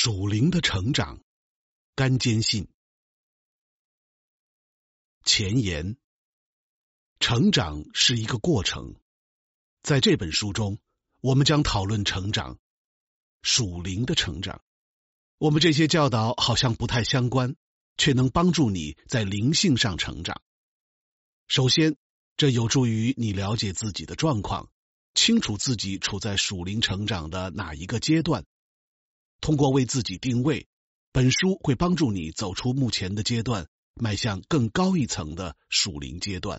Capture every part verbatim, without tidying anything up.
属灵的成长，甘坚信。前言：成长是一个过程。在这本书中，我们将讨论成长，属灵的成长。我们这些教导好像不太相关，却能帮助你在灵性上成长。首先，这有助于你了解自己的状况，清楚自己处在属灵成长的哪一个阶段。通过为自己定位，本书会帮助你走出目前的阶段，迈向更高一层的属灵阶段。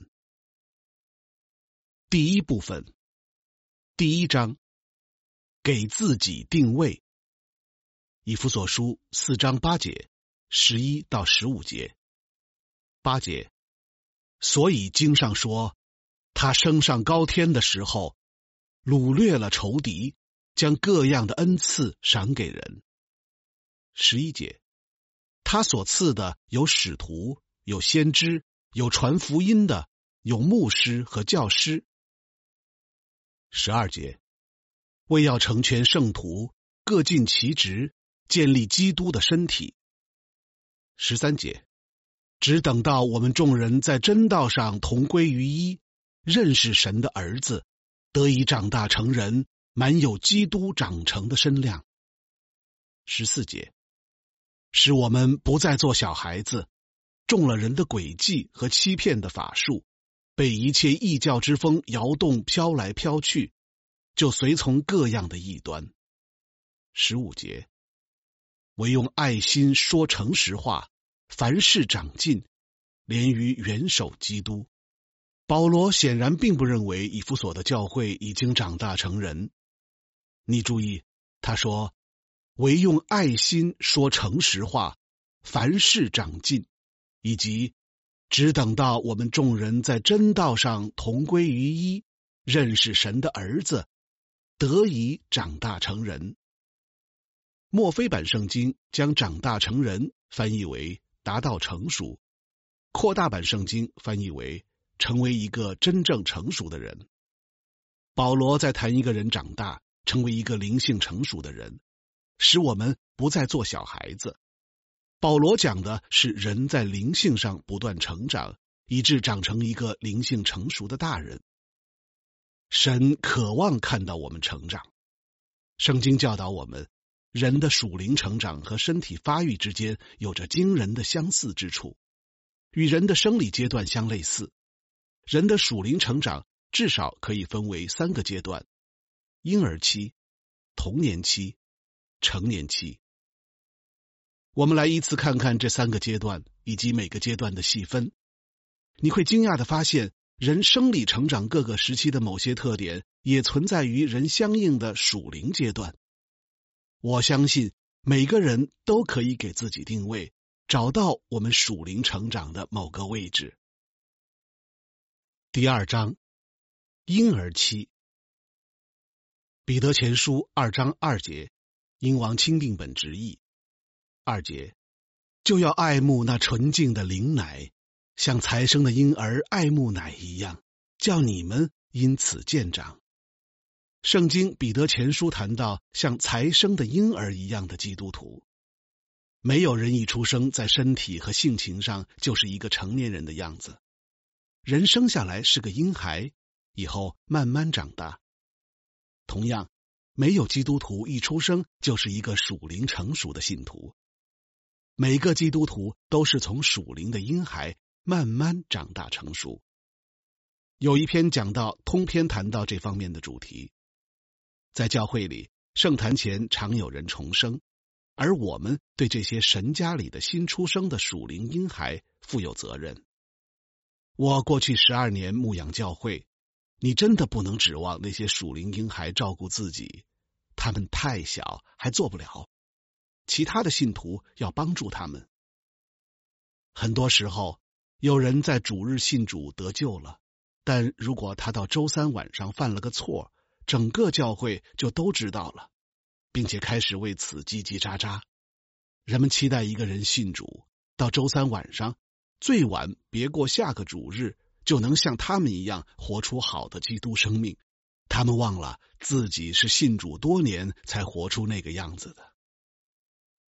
第一部分，第一章，给自己定位。以弗所书四章八节，十一到十五节。八节，所以经上说，他升上高天的时候，掳掠了仇敌，将各样的恩赐赏给人。十一节，他所赐的有使徒，有先知，有传福音的，有牧师和教师。十二节，为要成全圣徒，各尽其职，建立基督的身体。十三节，只等到我们众人在真道上同归于一，认识神的儿子，得以长大成人，满有基督长成的身量。十四节，使我们不再做小孩子，中了人的诡计和欺骗的法术，被一切异教之风摇动飘来飘去，就随从各样的异端。十五节，唯用爱心说诚实话，凡事长进，连于元首基督。保罗显然并不认为以弗所的教会已经长大成人。你注意，他说唯用爱心说诚实话，凡事长进，以及只等到我们众人在真道上同归于一，认识神的儿子，得以长大成人。墨菲版圣经将长大成人翻译为达到成熟，扩大版圣经翻译为成为一个真正成熟的人。保罗在谈一个人长大，成为一个灵性成熟的人，使我们不再做小孩子。保罗讲的是人在灵性上不断成长，以致长成一个灵性成熟的大人。神渴望看到我们成长。圣经教导我们，人的属灵成长和身体发育之间有着惊人的相似之处，与人的生理阶段相类似。人的属灵成长至少可以分为三个阶段：婴儿期、童年期、成年期。我们来依次看看这三个阶段以及每个阶段的细分。你会惊讶地发现，人生理成长各个时期的某些特点也存在于人相应的属灵阶段。我相信每个人都可以给自己定位，找到我们属灵成长的某个位置。第二章，婴儿期。彼得前书二章二节，英王钦定本直译。二节，就要爱慕那纯净的灵奶，像才生的婴儿爱慕奶一样，叫你们因此渐长。圣经彼得前书谈到像才生的婴儿一样的基督徒。没有人一出生在身体和性情上就是一个成年人的样子。人生下来是个婴孩，以后慢慢长大。同样，没有基督徒一出生就是一个属灵成熟的信徒。每个基督徒都是从属灵的婴孩慢慢长大成熟。有一篇讲到通篇谈到这方面的主题。在教会里，圣坛前常有人重生，而我们对这些神家里的新出生的属灵婴孩负有责任。我过去十二年牧养教会，你真的不能指望那些属灵婴孩照顾自己，他们太小，还做不了。其他的信徒要帮助他们。很多时候，有人在主日信主得救了，但如果他到周三晚上犯了个错，整个教会就都知道了，并且开始为此叽叽喳喳。人们期待一个人信主，到周三晚上，最晚别过下个主日，就能像他们一样活出好的基督生命。他们忘了自己是信主多年才活出那个样子的。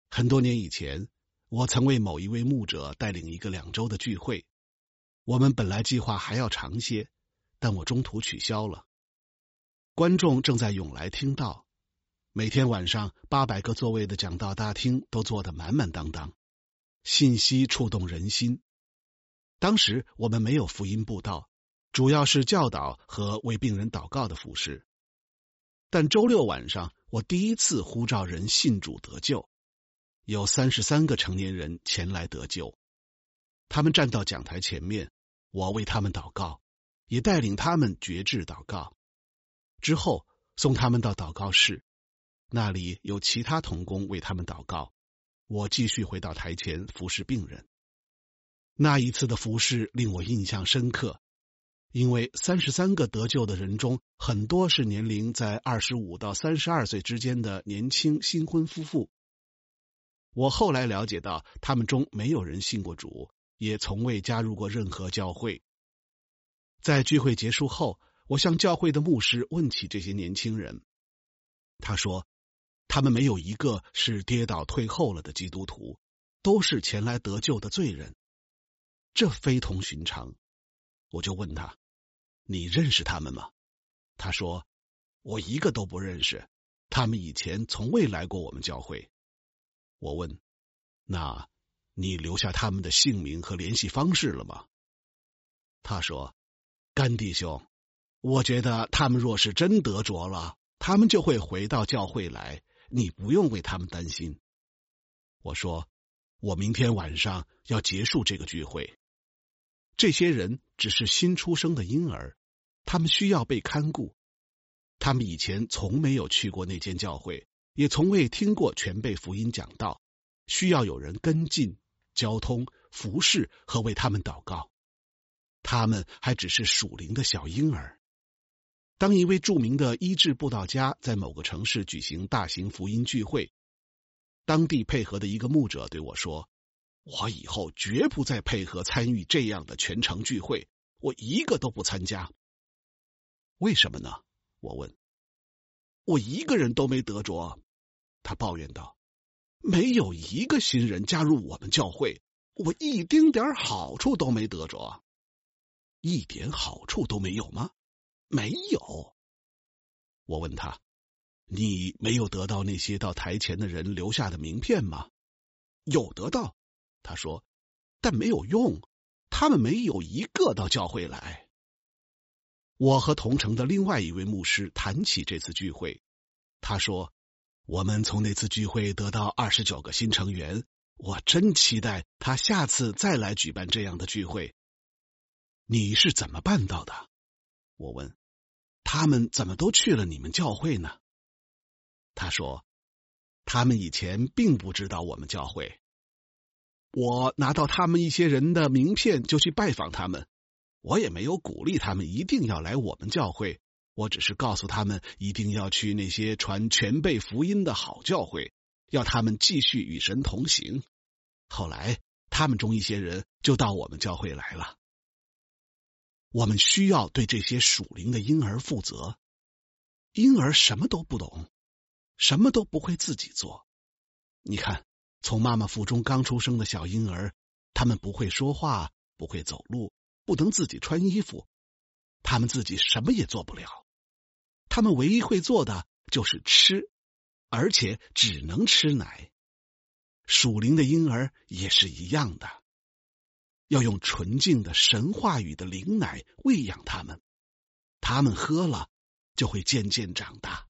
很多年以前，我曾为某一位牧者带领一个两周的聚会，我们本来计划还要长些，但我中途取消了。观众正在涌来听道，每天晚上八百个座位的讲道大厅都坐得满满当当，信息触动人心。当时我们没有福音布道，主要是教导和为病人祷告的服事。但周六晚上，我第一次呼召人信主得救，有三十三个成年人前来得救。他们站到讲台前面，我为他们祷告，也带领他们决志祷告。之后送他们到祷告室，那里有其他同工为他们祷告。我继续回到台前服侍病人。那一次的服侍令我印象深刻，因为三十三个得救的人中，很多是年龄在二十五到三十二岁之间的年轻新婚夫妇。我后来了解到，他们中没有人信过主，也从未加入过任何教会。在聚会结束后，我向教会的牧师问起这些年轻人，他说，他们没有一个是跌倒退后了的基督徒，都是前来得救的罪人。这非同寻常。我就问他，你认识他们吗？他说，我一个都不认识，他们以前从未来过我们教会。我问，那你留下他们的姓名和联系方式了吗？他说，甘弟兄，我觉得他们若是真得着了，他们就会回到教会来，你不用为他们担心。我说，我明天晚上要结束这个聚会。这些人只是新出生的婴儿，他们需要被看顾。他们以前从没有去过那间教会，也从未听过全备福音讲道，需要有人跟进、交通、服侍和为他们祷告。他们还只是属灵的小婴儿。当一位著名的医治布道家在某个城市举行大型福音聚会，当地配合的一个牧者对我说，我以后绝不再配合参与这样的全城聚会，我一个都不参加。为什么呢？我问。我一个人都没得着，他抱怨道，没有一个新人加入我们教会，我一丁点好处都没得着。一点好处都没有吗？没有。我问他，你没有得到那些到台前的人留下的名片吗？有得到。他说，但没有用，他们没有一个到教会来。我和同城的另外一位牧师谈起这次聚会，他说，我们从那次聚会得到二十九个新成员，我真期待他下次再来举办这样的聚会。你是怎么办到的？我问。他们怎么都去了你们教会呢？他说，他们以前并不知道我们教会。我拿到他们一些人的名片就去拜访他们，我也没有鼓励他们一定要来我们教会，我只是告诉他们一定要去那些传全备福音的好教会，要他们继续与神同行。后来他们中一些人就到我们教会来了。我们需要对这些属灵的婴儿负责。婴儿什么都不懂，什么都不会自己做。你看，从妈妈腹中刚出生的小婴儿，他们不会说话，不会走路，不能自己穿衣服，他们自己什么也做不了。他们唯一会做的就是吃，而且只能吃奶。属灵的婴儿也是一样的，要用纯净的神话语的灵奶喂养他们，他们喝了就会渐渐长大。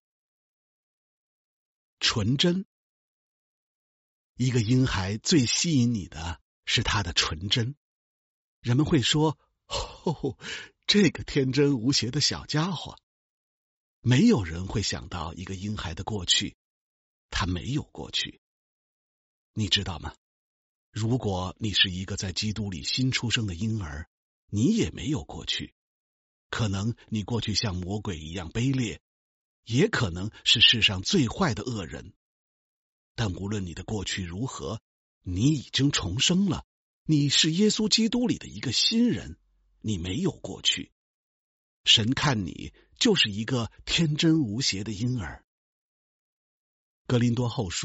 纯真。一个婴孩最吸引你的是他的纯真。人们会说，哦，这个天真无邪的小家伙。没有人会想到一个婴孩的过去，他没有过去。你知道吗？如果你是一个在基督里新出生的婴儿，你也没有过去。可能你过去像魔鬼一样卑劣，也可能是世上最坏的恶人。但无论你的过去如何，你已经重生了，你是耶稣基督里的一个新人，你没有过去。神看你就是一个天真无邪的婴儿。哥林多后书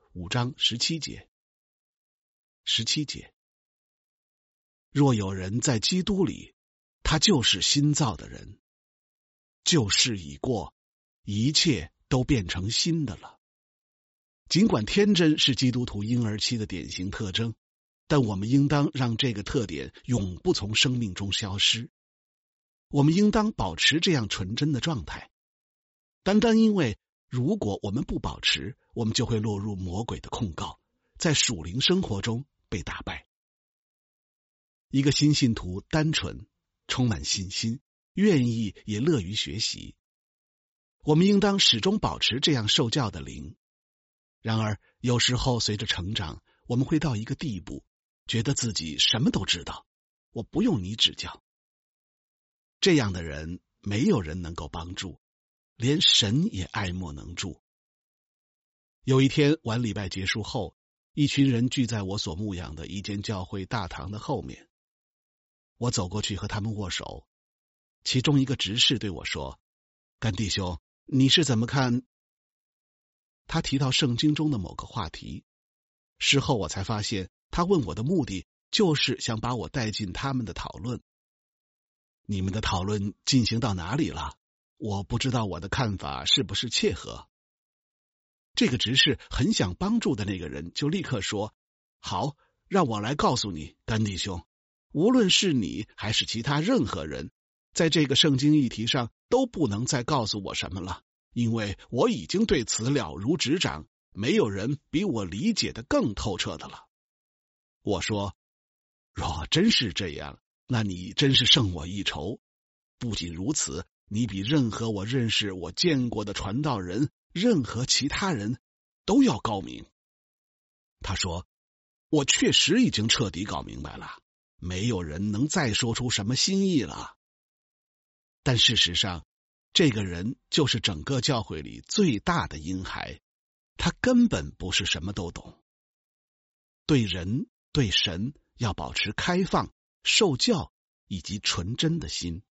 五章十七节。十七节，若有人在基督里，他就是新造的人，旧事已过，一切都变成新的了。尽管天真是基督徒婴儿期的典型特征，但我们应当让这个特点永不从生命中消失。我们应当保持这样纯真的状态，单单因为如果我们不保持，我们就会落入魔鬼的控告，在属灵生活中被打败。一个新信徒单纯，充满信心，愿意也乐于学习。我们应当始终保持这样受教的灵。然而，有时候随着成长，我们会到一个地步，觉得自己什么都知道，我不用你指教。这样的人，没有人能够帮助，连神也爱莫能助。有一天晚礼拜结束后，一群人聚在我所牧养的一间教会大堂的后面。我走过去和他们握手，其中一个执事对我说：“甘弟兄，你是怎么看？”他提到圣经中的某个话题，事后我才发现，他问我的目的就是想把我带进他们的讨论。你们的讨论进行到哪里了？我不知道我的看法是不是切合。这个执事很想帮助的那个人就立刻说：“好，让我来告诉你，甘弟兄，无论是你还是其他任何人，在这个圣经议题上都不能再告诉我什么了，因为我已经对此了如指掌，没有人比我理解的更透彻的了。”我说：“若真是这样，那你真是胜我一筹。不仅如此，你比任何我认识我见过的传道人，任何其他人都要高明。”他说：“我确实已经彻底搞明白了，没有人能再说出什么新意了。”但事实上，这个人就是整个教会里最大的婴孩，他根本不是什么都懂。对人对神要保持开放、受教以及纯真的心。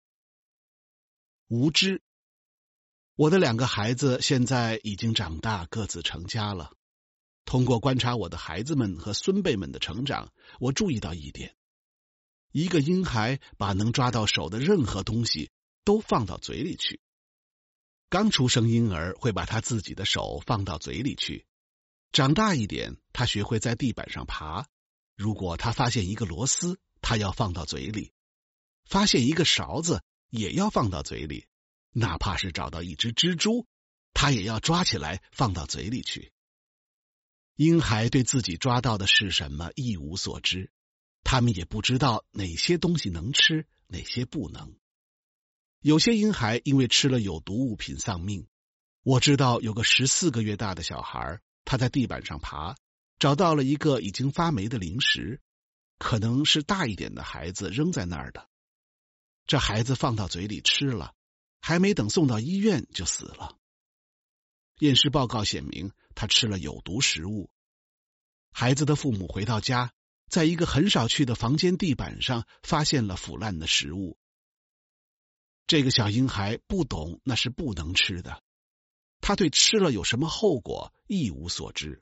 无知。我的两个孩子现在已经长大，各自成家了。通过观察我的孩子们和孙辈们的成长，我注意到一点：一个婴孩把能抓到手的任何东西都放到嘴里去。刚出生婴儿会把他自己的手放到嘴里去，长大一点，他学会在地板上爬。如果他发现一个螺丝，他要放到嘴里；发现一个勺子，也要放到嘴里；哪怕是找到一只蜘蛛，他也要抓起来放到嘴里去。婴孩对自己抓到的是什么一无所知，他们也不知道哪些东西能吃，哪些不能。有些婴孩因为吃了有毒物品丧命。我知道有个十四个月大的小孩，他在地板上爬，找到了一个已经发霉的零食，可能是大一点的孩子扔在那儿的。这孩子放到嘴里吃了，还没等送到医院就死了。验尸报告显明，他吃了有毒食物。孩子的父母回到家，在一个很少去的房间地板上发现了腐烂的食物。这个小婴孩不懂那是不能吃的，他对吃了有什么后果一无所知。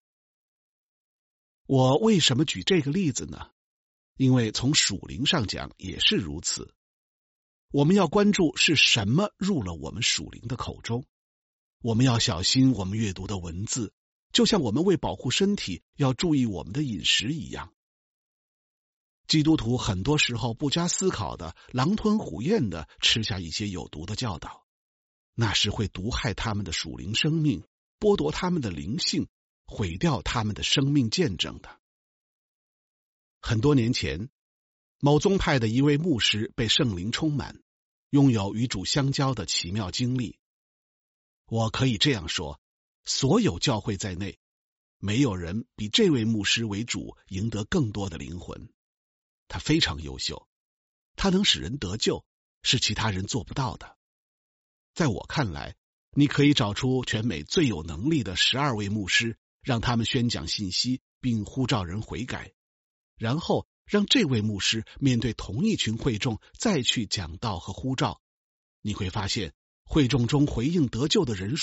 我为什么举这个例子呢？因为从属灵上讲也是如此。我们要关注是什么入了我们属灵的口中。我们要小心我们阅读的文字，就像我们为保护身体要注意我们的饮食一样。基督徒很多时候不加思考的狼吞虎咽的吃下一些有毒的教导，那是会毒害他们的属灵生命，剥夺他们的灵性，毁掉他们的生命见证的。很多年前，某宗派的一位牧师被圣灵充满，拥有与主相交的奇妙经历。我可以这样说，所有教会在内，没有人比这位牧师为主赢得更多的灵魂。他非常优秀，他能使人得救，是其他人做不到的。在我看来，你可以找出全美最有能力的十二位牧师，让他们宣讲信息，并呼召人悔改，然后让这位牧师面对同一群会众再去讲道和呼召。你会发现，会众中回应得救的人数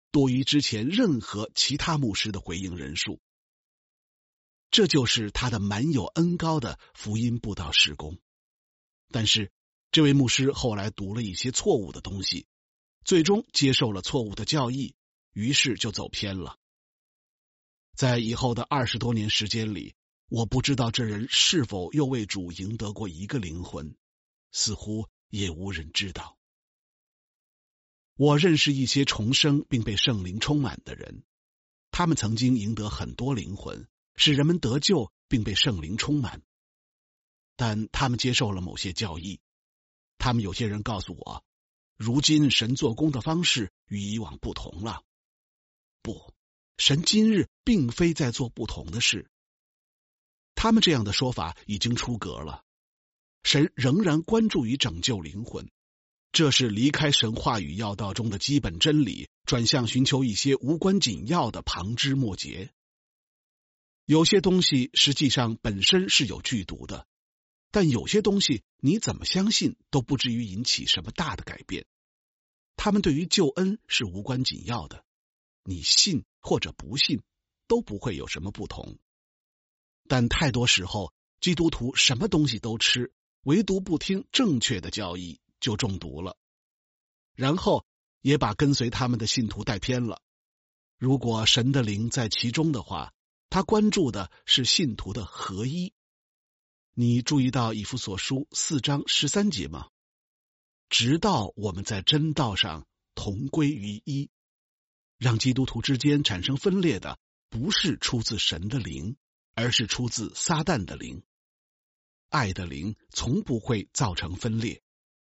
多于之前任何其他牧师的回应人数。这就是他的满有恩膏的福音布道事工。但是这位牧师后来读了一些错误的东西，最终接受了错误的教义，于是就走偏了。在以后的二十多年时间里，我不知道这人是否又为主赢得过一个灵魂，似乎也无人知道。我认识一些重生并被圣灵充满的人，他们曾经赢得很多灵魂，使人们得救并被圣灵充满。但他们接受了某些教义，他们有些人告诉我，如今神做工的方式与以往不同了。不，神今日并非在做不同的事。他们这样的说法已经出格了。神仍然关注于拯救灵魂，这是离开神话语要道中的基本真理，转向寻求一些无关紧要的旁枝末节。有些东西实际上本身是有剧毒的，但有些东西你怎么相信都不至于引起什么大的改变。他们对于救恩是无关紧要的，你信或者不信都不会有什么不同。但太多时候，基督徒什么东西都吃，唯独不听正确的教义，就中毒了，然后也把跟随他们的信徒带偏了。如果神的灵在其中的话，他关注的是信徒的合一。你注意到以弗所书四章十三节吗？直到我们在真道上同归于一。让基督徒之间产生分裂的，不是出自神的灵，而是出自撒旦的灵。爱的灵从不会造成分裂。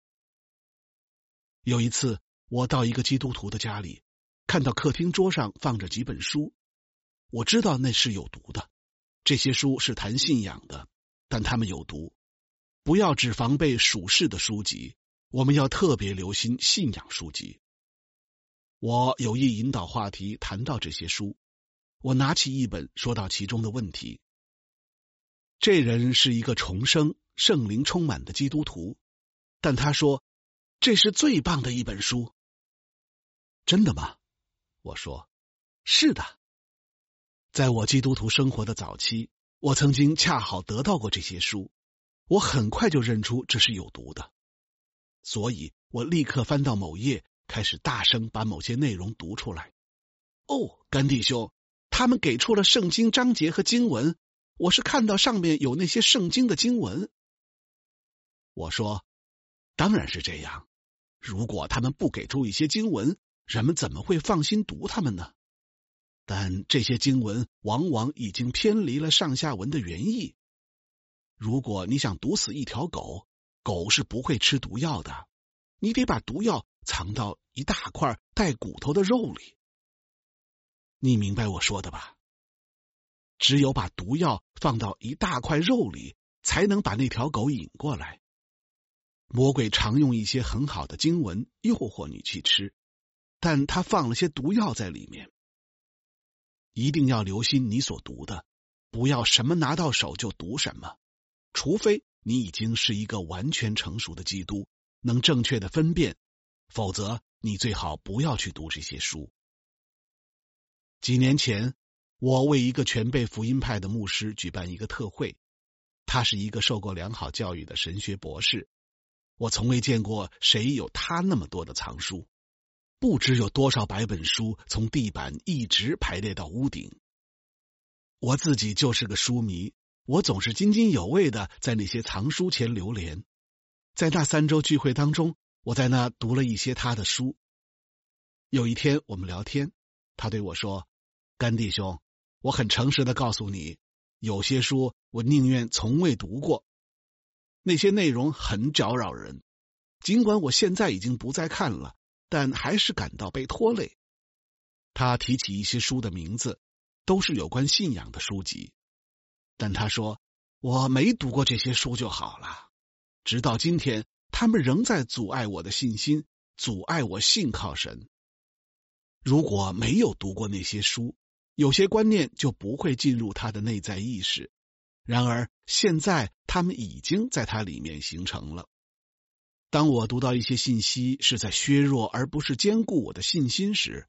有一次，我到一个基督徒的家里，看到客厅桌上放着几本书，我知道那是有毒的。这些书是谈信仰的，但它们有毒。不要只防备属世的书籍，我们要特别留心信仰书籍。我有意引导话题谈到这些书，我拿起一本说到其中的问题。这人是一个重生、圣灵充满的基督徒，但他说这是最棒的一本书。真的吗？我说是的。在我基督徒生活的早期，我曾经恰好得到过这些书，我很快就认出这是有毒的，所以我立刻翻到某页，开始大声把某些内容读出来。哦，甘弟兄，他们给出了圣经章节和经文，我是看到上面有那些圣经的经文。我说，当然是这样，如果他们不给出一些经文，人们怎么会放心读他们呢？但这些经文往往已经偏离了上下文的原意。如果你想毒死一条狗，狗是不会吃毒药的，你得把毒药藏到一大块带骨头的肉里。你明白我说的吧？只有把毒药放到一大块肉里，才能把那条狗引过来。魔鬼常用一些很好的经文诱惑你去吃，但他放了些毒药在里面。一定要留心你所读的，不要什么拿到手就读什么，除非你已经是一个完全成熟的基督，能正确的分辨，否则你最好不要去读这些书。几年前，我为一个全备福音派的牧师举办一个特会，他是一个受过良好教育的神学博士，我从未见过谁有他那么多的藏书，不知有多少百本书从地板一直排列到屋顶。我自己就是个书迷，我总是津津有味的在那些藏书前流连。在那三周聚会当中，我在那读了一些他的书。有一天我们聊天，他对我说，甘弟兄，我很诚实的告诉你，有些书我宁愿从未读过，那些内容很搅扰人，尽管我现在已经不再看了，但还是感到被拖累。他提起一些书的名字，都是有关信仰的书籍，但他说，我没读过这些书就好了，直到今天，他们仍在阻碍我的信心，阻碍我信靠神。如果没有读过那些书，有些观念就不会进入他的内在意识，然而现在他们已经在他里面形成了。当我读到一些信息是在削弱而不是坚固我的信心时，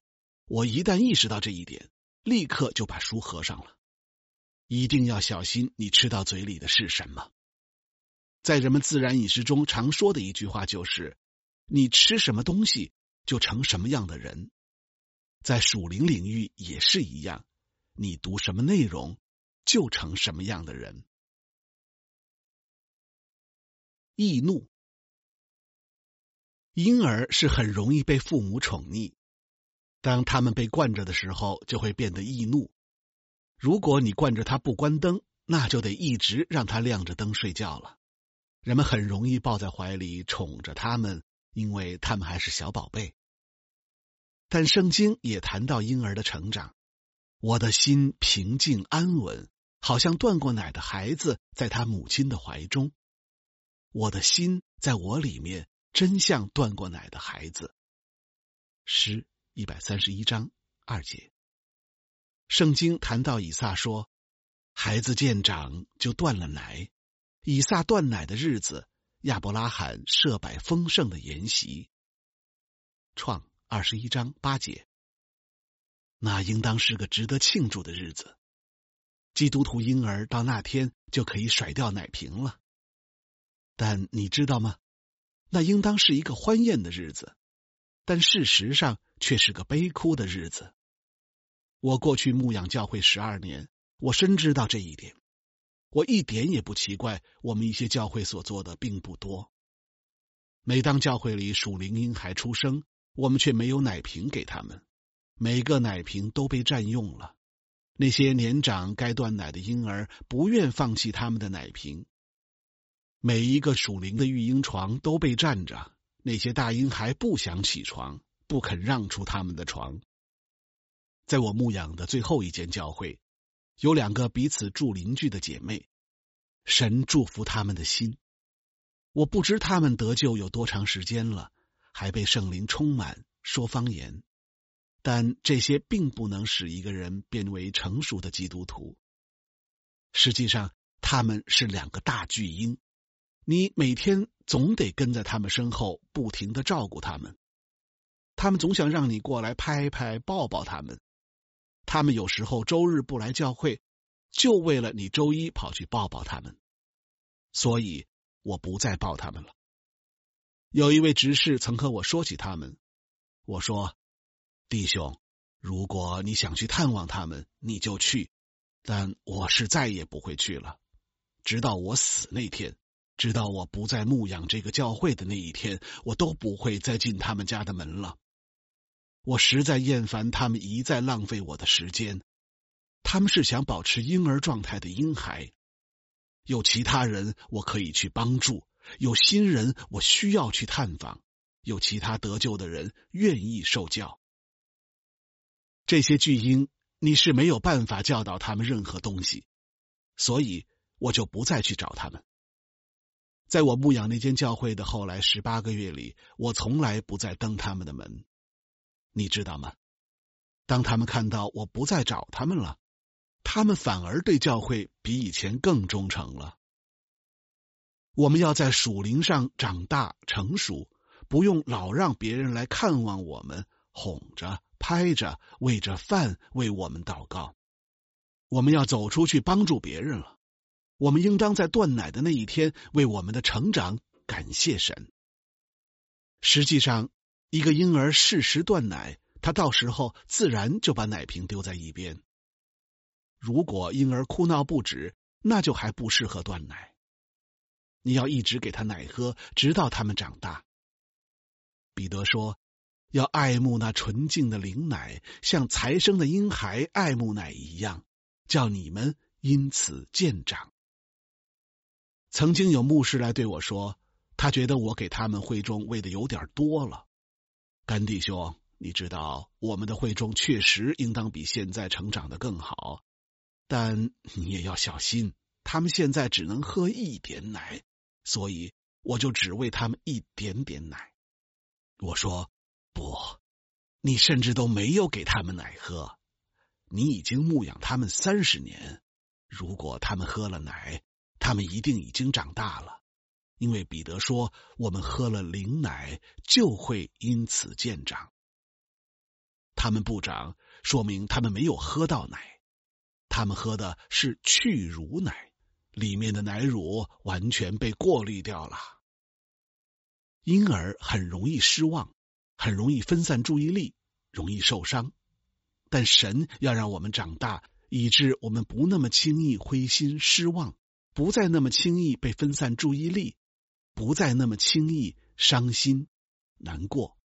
我一旦意识到这一点，立刻就把书合上了。一定要小心你吃到嘴里的是什么。在人们自然饮食中常说的一句话就是，你吃什么东西就成什么样的人。在属灵领域也是一样，你读什么内容就成什么样的人。易怒。婴儿是很容易被父母宠溺，当他们被惯着的时候，就会变得易怒。如果你惯着他不关灯，那就得一直让他亮着灯睡觉了。人们很容易抱在怀里宠着他们，因为他们还是小宝贝。但圣经也谈到婴儿的成长，我的心平静安稳，好像断过奶的孩子在他母亲的怀中。我的心在我里面，真像断过奶的孩子。诗一百三十一章二节。圣经谈到以撒说，孩子渐长就断了奶。以撒断奶的日子，亚伯拉罕设摆丰盛的筵席。创二十一章八节。那应当是个值得庆祝的日子。基督徒婴儿到那天就可以甩掉奶瓶了。但你知道吗？那应当是一个欢宴的日子，但事实上却是个悲哭的日子。我过去牧养教会十二年，我深知道这一点。我一点也不奇怪，我们一些教会所做的并不多。每当教会里属灵婴孩出生，我们却没有奶瓶给他们，每个奶瓶都被占用了。那些年长该断奶的婴儿不愿放弃他们的奶瓶。每一个属灵的育婴床都被占着，那些大婴孩不想起床，不肯让出他们的床。在我牧养的最后一间教会，有两个彼此住邻居的姐妹，神祝福他们的心。我不知他们得救有多长时间了，还被圣灵充满，说方言。但这些并不能使一个人变为成熟的基督徒。实际上，他们是两个大巨婴，你每天总得跟在他们身后，不停地照顾他们。他们总想让你过来拍拍抱抱他们。他们有时候周日不来教会，就为了你周一跑去抱抱他们。所以我不再抱他们了。有一位执事曾和我说起他们，我说，弟兄，如果你想去探望他们，你就去，但我是再也不会去了。直到我死那天，直到我不再牧养这个教会的那一天，我都不会再进他们家的门了。我实在厌烦他们一再浪费我的时间。他们是想保持婴儿状态的婴孩。有其他人我可以去帮助，有新人我需要去探访，有其他得救的人愿意受教。这些巨婴你是没有办法教导他们任何东西，所以我就不再去找他们。在我牧养那间教会的后来十八个月里，我从来不再登他们的门。你知道吗？当他们看到我不再找他们了，他们反而对教会比以前更忠诚了。我们要在属灵上长大成熟，不用老让别人来看望我们，哄着拍着喂着饭为我们祷告。我们要走出去帮助别人了。我们应当在断奶的那一天为我们的成长感谢神。实际上，一个婴儿适时断奶，他到时候自然就把奶瓶丢在一边。如果婴儿哭闹不止，那就还不适合断奶。你要一直给他奶喝，直到他们长大。彼得说，要爱慕那纯净的灵奶，像才生的婴孩爱慕奶一样，叫你们因此渐长。曾经有牧师来对我说，他觉得我给他们会众喂的有点多了。甘弟兄，你知道我们的会众确实应当比现在成长得更好，但你也要小心，他们现在只能喝一点奶，所以我就只喂他们一点点奶。我说，不，你甚至都没有给他们奶喝。你已经牧养他们三十年，如果他们喝了奶，他们一定已经长大了。因为彼得说，我们喝了灵奶就会因此渐长。 他们不长，说明他们没有喝到奶，他们喝的是去乳奶，里面的奶乳完全被过滤掉了。婴儿很容易失望，很容易分散注意力，容易受伤。但神要让我们长大，以致我们不那么轻易灰心失望，不再那么轻易被分散注意力，不再那么轻易伤心难过。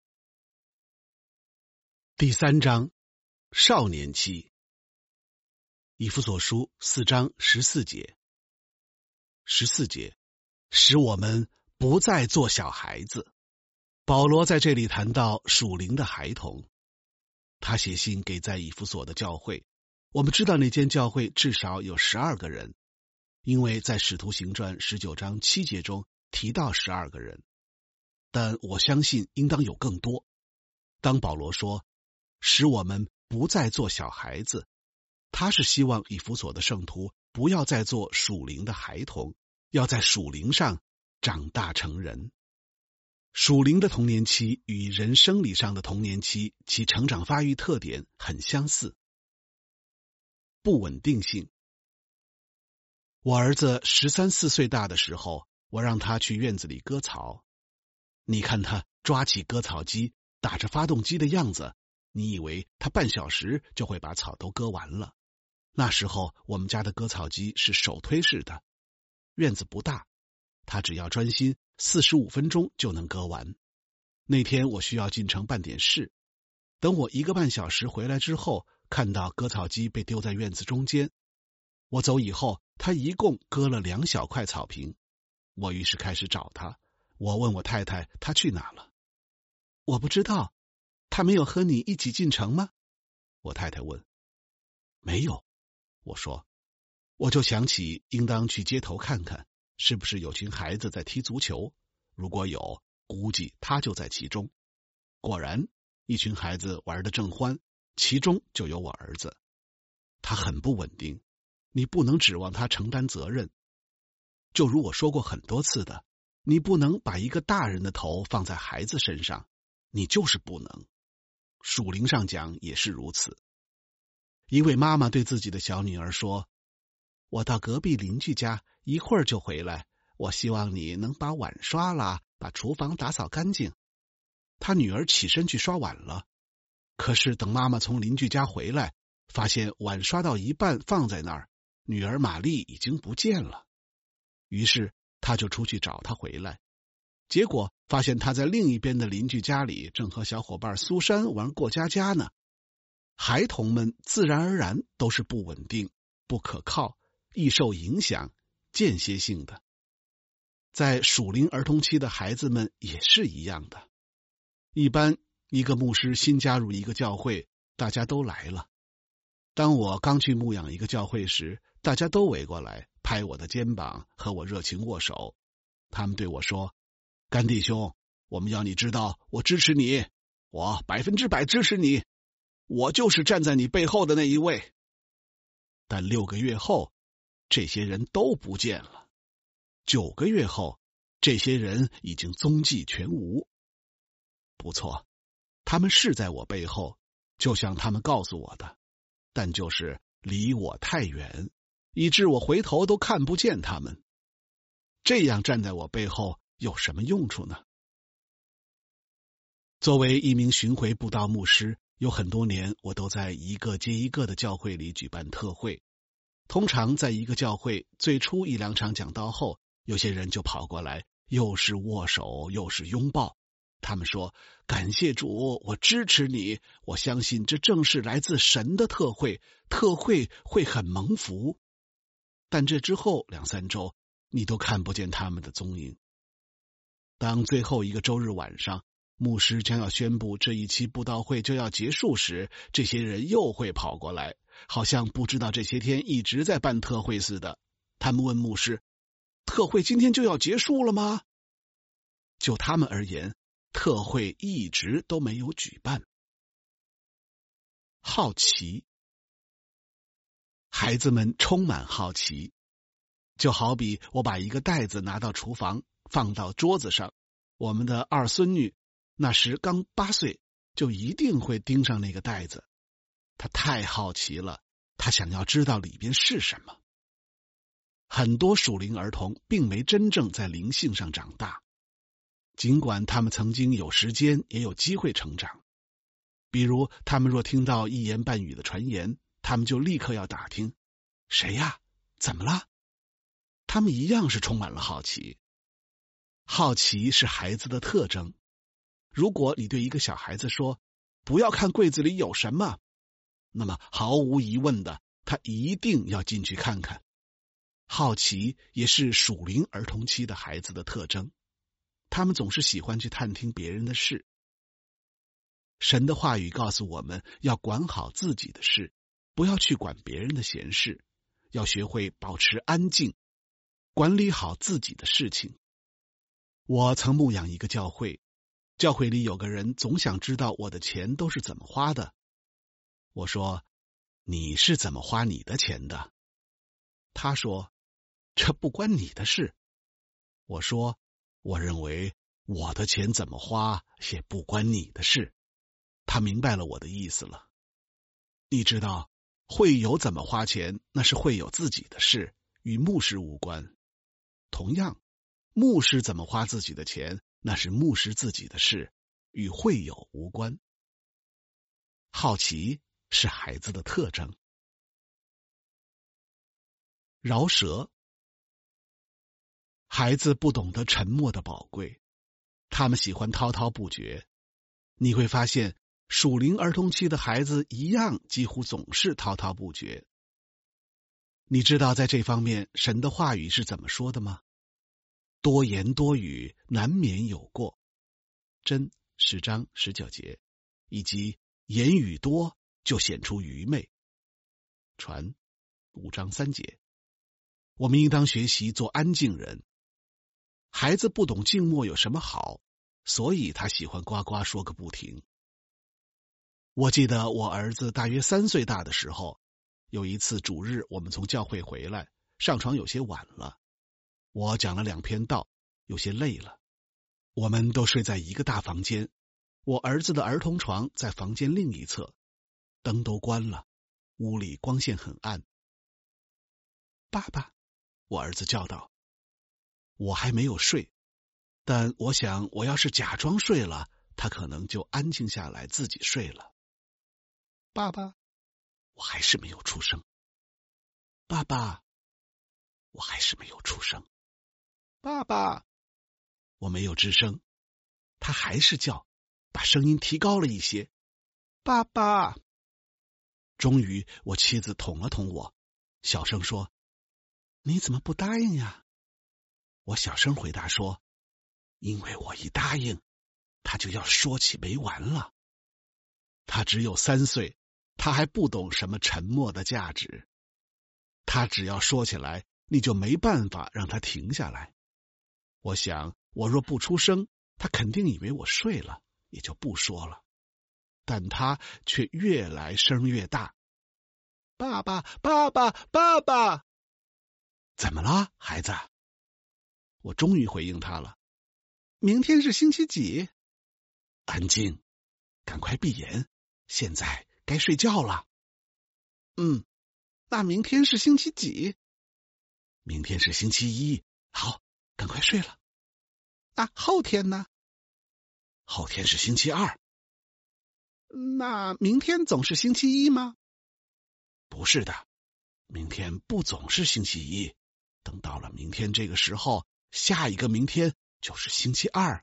第三章，少年期。以弗所书四章十四节。十四节，使我们不再做小孩子。保罗在这里谈到属灵的孩童，他写信给在以弗所的教会。我们知道那间教会至少有十二个人，因为在使徒行传十九章七节中提到十二个人，但我相信应当有更多。当保罗说使我们不再做小孩子，他是希望以弗所的圣徒不要再做属灵的孩童，要在属灵上长大成人。属灵的童年期与人生理上的童年期其成长发育特点很相似。不稳定性。我儿子十三四岁大的时候，我让他去院子里割草。你看他抓起割草机，打着发动机的样子，你以为他半小时就会把草都割完了。那时候我们家的割草机是手推式的，院子不大，他只要专心四十五分钟就能割完。那天我需要进城办点事，等我一个半小时回来之后，看到割草机被丢在院子中间。我走以后，他一共割了两小块草坪。我于是开始找他，我问我太太他去哪了。我不知道，他没有和你一起进城吗？我太太问。没有，我说。我就想起应当去街头看看，是不是有群孩子在踢足球，如果有，估计他就在其中。果然，一群孩子玩得正欢，其中就有我儿子。他很不稳定，你不能指望他承担责任。就如我说过很多次的，你不能把一个大人的头放在孩子身上，你就是不能。属灵上讲也是如此。一位妈妈对自己的小女儿说，我到隔壁邻居家，一会儿就回来，我希望你能把碗刷了，把厨房打扫干净。她女儿起身去刷碗了，可是等妈妈从邻居家回来，发现碗刷到一半放在那儿，女儿玛丽已经不见了。于是她就出去找她回来，结果发现她在另一边的邻居家里正和小伙伴苏珊玩过家家呢。孩童们自然而然都是不稳定、不可靠、易受影响、间歇性的。在属灵儿童期的孩子们也是一样的。一般一个牧师新加入一个教会，大家都来了。当我刚去牧养一个教会时，大家都围过来拍我的肩膀，和我热情握手。他们对我说，甘弟兄，我们要你知道，我支持你，我百分之百支持你，我就是站在你背后的那一位。但六个月后，这些人都不见了。九个月后，这些人已经踪迹全无。不错，他们是在我背后，就像他们告诉我的，但就是离我太远，以致我回头都看不见他们。这样站在我背后有什么用处呢？作为一名巡回布道牧师，有很多年我都在一个接一个的教会里举办特会。通常在一个教会最初一两场讲道后，有些人就跑过来，又是握手又是拥抱。他们说，感谢主，我支持你，我相信这正是来自神的特会，特会会很蒙福。但这之后两三周，你都看不见他们的踪影。当最后一个周日晚上，牧师将要宣布这一期布道会就要结束时，这些人又会跑过来，好像不知道这些天一直在办特会似的。他们问牧师，特会今天就要结束了吗？就他们而言，特会一直都没有举办。好奇，孩子们充满好奇，就好比我把一个袋子拿到厨房，放到桌子上。我们的二孙女那时刚八岁， 就一定会盯上那个袋子。他太好奇了，他想要知道里边是什么。很多属灵儿童并没真正在灵性上长大，尽管他们曾经有时间也有机会成长。比如他们若听到一言半语的传言，他们就立刻要打听，谁呀？怎么了？他们一样是充满了好奇。好奇是孩子的特征。如果你对一个小孩子说，不要看柜子里有什么，那么毫无疑问的，他一定要进去看看。好奇也是属灵儿童期的孩子的特征，他们总是喜欢去探听别人的事。神的话语告诉我们要管好自己的事，不要去管别人的闲事，要学会保持安静，管理好自己的事情。我曾牧养一个教会，教会里有个人总想知道我的钱都是怎么花的。我说，你是怎么花你的钱的？他说，这不关你的事。我说，我认为我的钱怎么花也不关你的事。他明白了我的意思了。你知道，会友怎么花钱，那是会友自己的事，与牧师无关。同样，牧师怎么花自己的钱，那是牧师自己的事，与会友无关。好奇是孩子的特征。饶舌。孩子不懂得沉默的宝贵，他们喜欢滔滔不绝。你会发现，属灵儿童期的孩子一样，几乎总是滔滔不绝。你知道在这方面神的话语是怎么说的吗？多言多语，难免有过。箴十章十九节，以及言语多就显出愚昧。传五章三节。我们应当学习做安静人。孩子不懂静默有什么好，所以他喜欢呱呱说个不停。我记得我儿子大约三岁大的时候，有一次主日我们从教会回来，上床有些晚了。我讲了两篇道，有些累了。我们都睡在一个大房间，我儿子的儿童床在房间另一侧，灯都关了，屋里光线很暗。爸爸，我儿子叫道。我还没有睡，但我想我要是假装睡了，他可能就安静下来自己睡了。爸爸，我还是没有出声。爸爸，我还是没有出声。爸爸，我没有吱声。他还是叫，把声音提高了一些。爸爸。终于我妻子捅了捅我，小声说，你怎么不答应呀？我小声回答说，因为我一答应，他就要说起没完了。他只有三岁，他还不懂什么沉默的价值。他只要说起来，你就没办法让他停下来。我想，我若不出声，他肯定以为我睡了，也就不说了。但他却越来声越大。爸爸，爸爸，爸爸！怎么了，孩子？我终于回应他了。明天是星期几？安静，赶快闭眼，现在该睡觉了。嗯，那明天是星期几？明天是星期一。好，赶快睡了。那后天呢？后天是星期二。那明天总是星期一吗？不是的，明天不总是星期一。等到了明天这个时候，下一个明天就是星期二。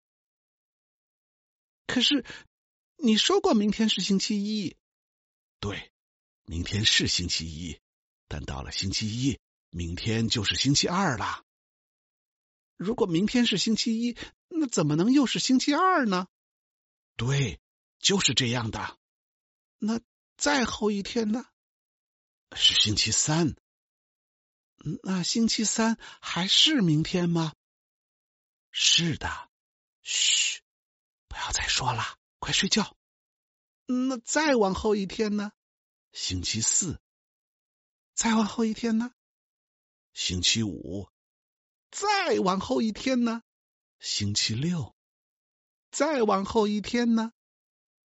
可是你说过明天是星期一。对，明天是星期一，但到了星期一，明天就是星期二了。如果明天是星期一，那怎么能又是星期二呢？对，就是这样的。那再后一天呢？是星期三。那星期三还是明天吗？是的。嘘，不要再说了，快睡觉。那再往后一天呢？星期四。再往后一天呢？星期五。再往后一天呢？星期六。再往后一天呢？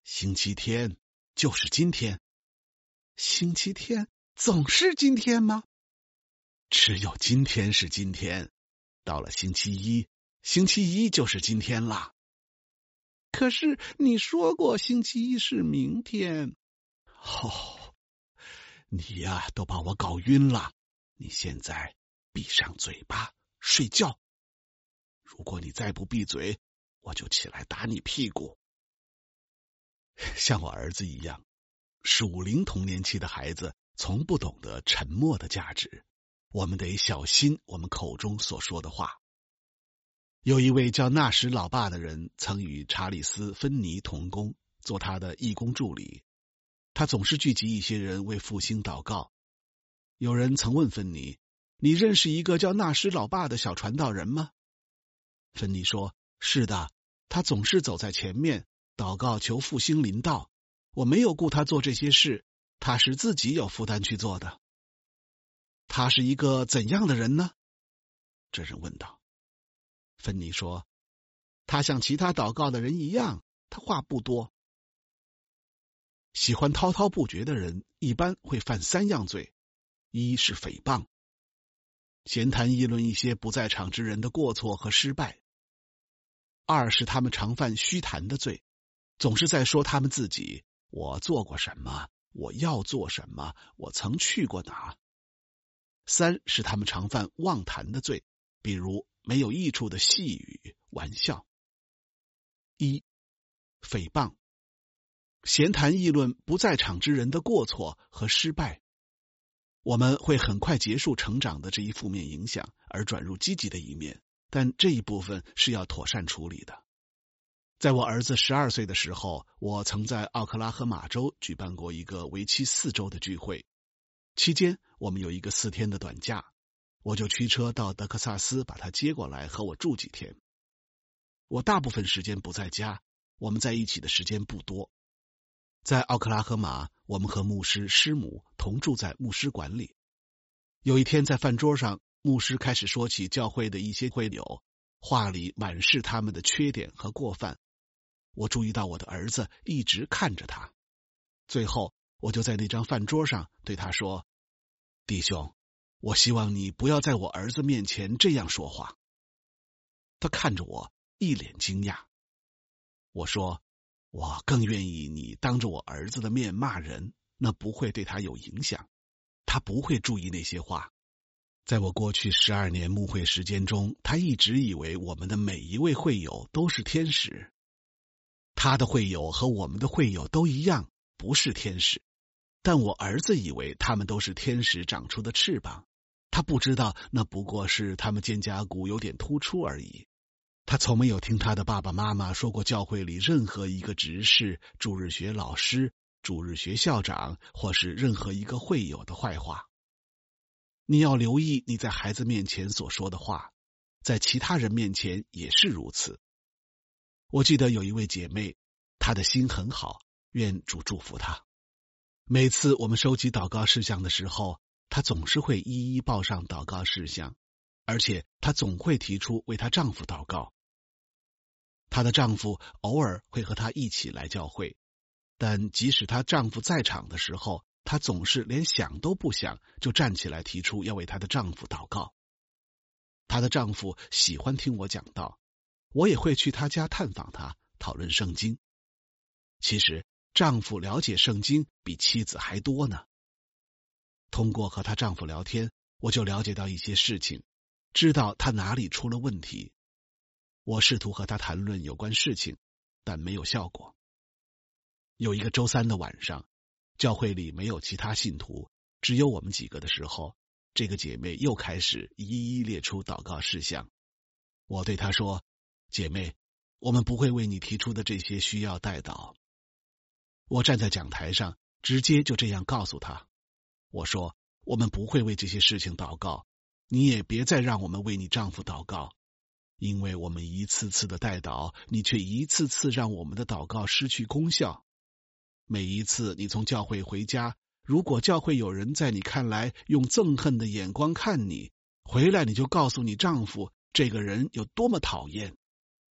星期天就是今天。 星期天总是今天吗？ 只有今天是今天，到了星期一，星期一就是今天啦。 可是你说过星期一是明天。 哦，你呀，都把我搞晕了。你现在闭上嘴巴睡觉。如果你再不闭嘴，我就起来打你屁股。像我儿子一样，属灵童年期的孩子从不懂得沉默的价值，我们得小心我们口中所说的话。有一位叫纳什老爸的人，曾与查理斯·芬尼同工，做他的义工助理。他总是聚集一些人为复兴祷告。有人曾问芬尼：“你认识一个叫纳什老爸的小传道人吗？”芬尼说：“是的，他总是走在前面，祷告求复兴临到。我没有雇他做这些事，他是自己有负担去做的。”他是一个怎样的人呢？这人问道。芬尼说：“他像其他祷告的人一样，他话不多。”喜欢滔滔不绝的人一般会犯三样罪：一是诽谤，闲谈议论一些不在场之人的过错和失败；二是他们常犯虚谈的罪，总是在说他们自己，我做过什么，我要做什么，我曾去过哪；三是他们常犯妄谈的罪，比如没有益处的戏语、玩笑。一、诽谤，闲谈议论不在场之人的过错和失败。我们会很快结束成长的这一负面影响，而转入积极的一面，但这一部分是要妥善处理的。在我儿子十二岁的时候，我曾在奥克拉荷马州举办过一个为期四周的聚会，期间我们有一个四天的短假，我就驱车到德克萨斯把他接过来和我住几天。我大部分时间不在家，我们在一起的时间不多。在奥克拉荷马，我们和牧师师母同住在牧师馆里。有一天在饭桌上，牧师开始说起教会的一些会友，话里满是他们的缺点和过犯。我注意到我的儿子一直看着他，最后我就在那张饭桌上对他说：“弟兄，我希望你不要在我儿子面前这样说话。”他看着我，一脸惊讶。我说：“我更愿意你当着我儿子的面骂人，那不会对他有影响，他不会注意那些话。”在我过去十二年牧会时间中，他一直以为我们的每一位会友都是天使。他的会友和我们的会友都一样，不是天使。但我儿子以为他们都是天使长出的翅膀，他不知道那不过是他们肩胛骨有点突出而已。他从没有听他的爸爸妈妈说过教会里任何一个执事、主日学老师、主日学校长或是任何一个会友的坏话。你要留意你在孩子面前所说的话，在其他人面前也是如此。我记得有一位姐妹，她的心很好，愿主祝福她。每次我们收集祷告事项的时候，她总是会一一报上祷告事项，而且她总会提出为她丈夫祷告。她的丈夫偶尔会和她一起来教会，但即使她丈夫在场的时候，她总是连想都不想就站起来提出要为她的丈夫祷告。她的丈夫喜欢听我讲道，我也会去她家探访她，讨论圣经。其实丈夫了解圣经比妻子还多呢。通过和她丈夫聊天，我就了解到一些事情，知道她哪里出了问题。我试图和她谈论有关事情，但没有效果。有一个周三的晚上，教会里没有其他信徒，只有我们几个的时候，这个姐妹又开始一一列出祷告事项。我对她说：“姐妹，我们不会为你提出的这些需要代祷。”我站在讲台上，直接就这样告诉她。我说：“我们不会为这些事情祷告，你也别再让我们为你丈夫祷告，因为我们一次次的代祷，你却一次次让我们的祷告失去功效。每一次你从教会回家，如果教会有人在你看来用憎恨的眼光看你，回来你就告诉你丈夫这个人有多么讨厌。”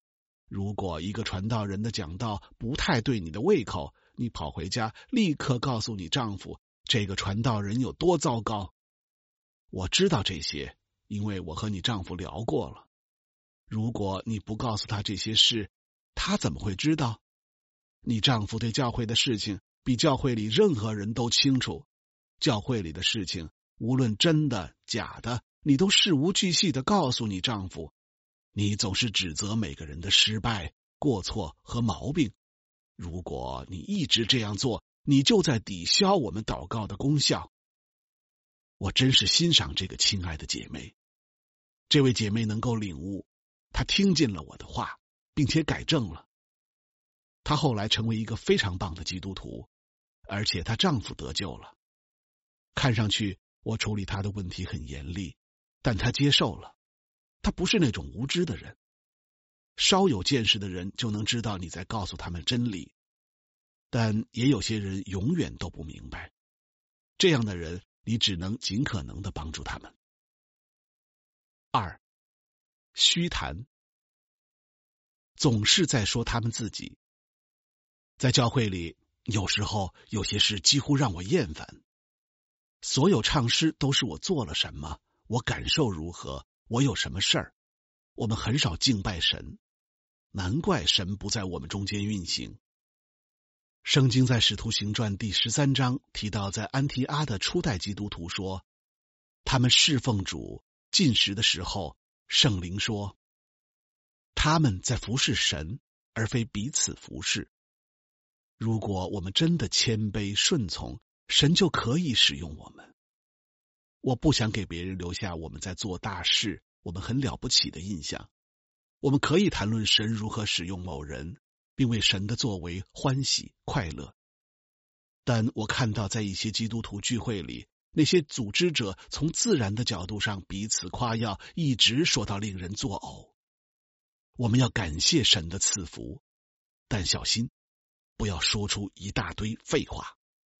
如果一个传道人的讲道不太对你的胃口，你跑回家立刻告诉你丈夫，这个传道人有多糟糕。我知道这些，因为我和你丈夫聊过了。如果你不告诉他这些事，他怎么会知道？你丈夫对教会的事情比教会里任何人都清楚，教会里的事情无论真的假的，你都事无巨细地告诉你丈夫。你总是指责每个人的失败、过错和毛病。如果你一直这样做，你就在抵消我们祷告的功效。我真是欣赏这个亲爱的姐妹。这位姐妹能够领悟，她听进了我的话，并且改正了。她后来成为一个非常棒的基督徒，而且她丈夫得救了。看上去我处理她的问题很严厉，但她接受了。她不是那种无知的人。稍有见识的人就能知道你在告诉他们真理，但也有些人永远都不明白。这样的人，你只能尽可能的帮助他们。二，虚谈，总是在说他们自己。在教会里，有时候有些事几乎让我厌烦。所有唱诗都是我做了什么，我感受如何，我有什么事儿。我们很少敬拜神，难怪神不在我们中间运行。圣经在使徒行传第十三章提到，在安提阿的初代基督徒说，他们侍奉主进食的时候，圣灵说，他们在服侍神，而非彼此服侍。如果我们真的谦卑顺从，神就可以使用我们。我不想给别人留下我们在做大事，我们很了不起的印象。我们可以谈论神如何使用某人，并为神的作为欢喜快乐。但我看到在一些基督徒聚会里，那些组织者从自然的角度上彼此夸耀，一直说到令人作呕。我们要感谢神的赐福，但小心不要说出一大堆废话。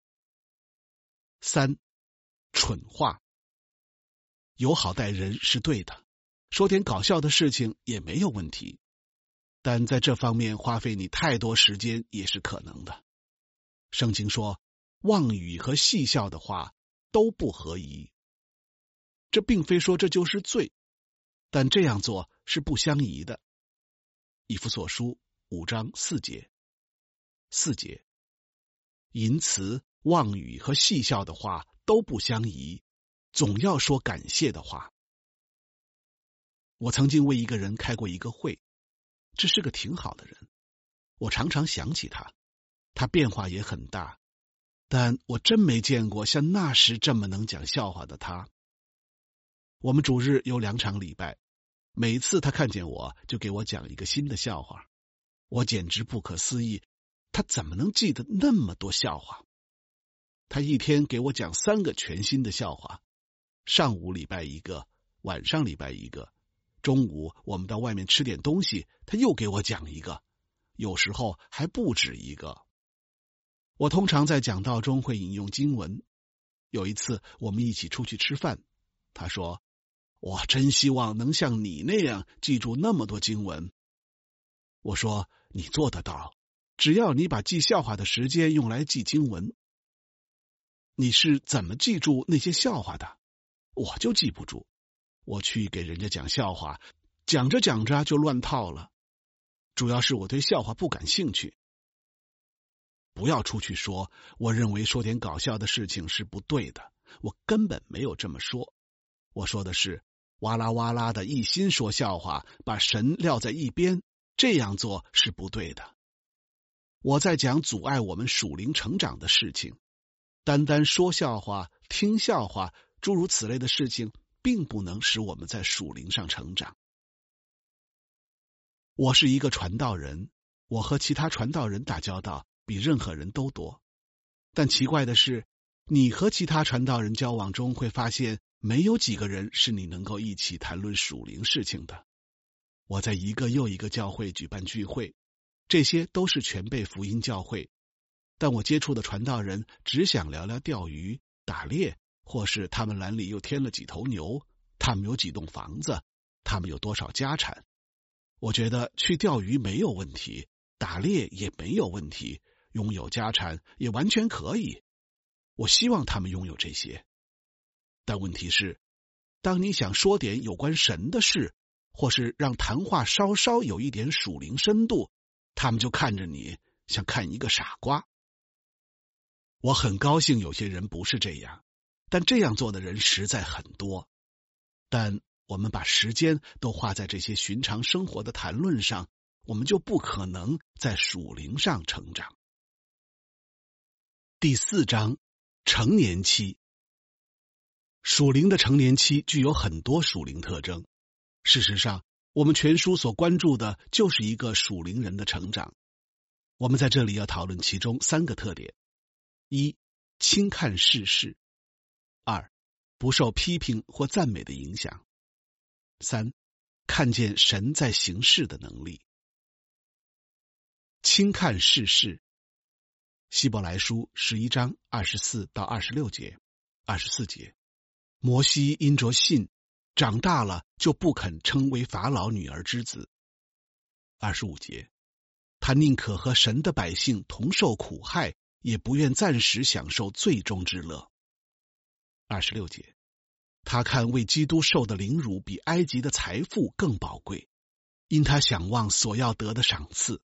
三，蠢话。友好待人是对的，说点搞笑的事情也没有问题，但在这方面花费你太多时间也是可能的。圣经说，妄语和戏笑的话都不合宜。这并非说这就是罪，但这样做是不相宜的。以弗所书五章四节，四节，淫词、妄语和戏笑的话都不相宜，总要说感谢的话。我曾经为一个人开过一个会，这是个挺好的人，我常常想起他，他变化也很大，但我真没见过像那时这么能讲笑话的他。我们主日有两场礼拜，每次他看见我就给我讲一个新的笑话，我简直不可思议，他怎么能记得那么多笑话？他一天给我讲三个全新的笑话，上午礼拜一个，晚上礼拜一个，中午我们到外面吃点东西，他又给我讲一个，有时候还不止一个。我通常在讲道中会引用经文。有一次我们一起出去吃饭，他说，我真希望能像你那样记住那么多经文。我说，你做得到，只要你把记笑话的时间用来记经文。你是怎么记住那些笑话的？我就记不住。我去给人家讲笑话，讲着讲着就乱套了。主要是我对笑话不感兴趣。不要出去说，我认为说点搞笑的事情是不对的。我根本没有这么说。我说的是，哇啦哇啦的一心说笑话，把神撂在一边，这样做是不对的。我在讲阻碍我们属灵成长的事情。单单说笑话、听笑话，诸如此类的事情，并不能使我们在属灵上成长。我是一个传道人，我和其他传道人打交道比任何人都多。但奇怪的是，你和其他传道人交往中会发现，没有几个人是你能够一起谈论属灵事情的。我在一个又一个教会举办聚会，这些都是全备福音教会。但我接触的传道人只想聊聊钓鱼、打猎，或是他们栏里又添了几头牛，他们有几栋房子，他们有多少家产。 我觉得去钓鱼没有问题，打猎也没有问题，拥有家产也完全可以。我希望他们拥有这些。但问题是，当你想说点有关神的事，或是让谈话稍稍有一点属灵深度，他们就看着你像看一个傻瓜。我很高兴有些人不是这样，但这样做的人实在很多。但我们把时间都花在这些寻常生活的谈论上，我们就不可能在属灵上成长。第四章，成年期。属灵的成年期具有很多属灵特征。事实上，我们全书所关注的就是一个属灵人的成长。我们在这里要讨论其中三个特点：一、轻看世事；二、不受批评或赞美的影响；三、看见神在行事的能力。轻看世事。希伯来书十一章二十四到二十六节、二十四节，摩西因着信，长大了就不肯称为法老女儿之子。二十五节，他宁可和神的百姓同受苦害，也不愿暂时享受最终之乐。二十六节，他看为基督受的凌辱比埃及的财富更宝贵，因他想望所要得的赏赐。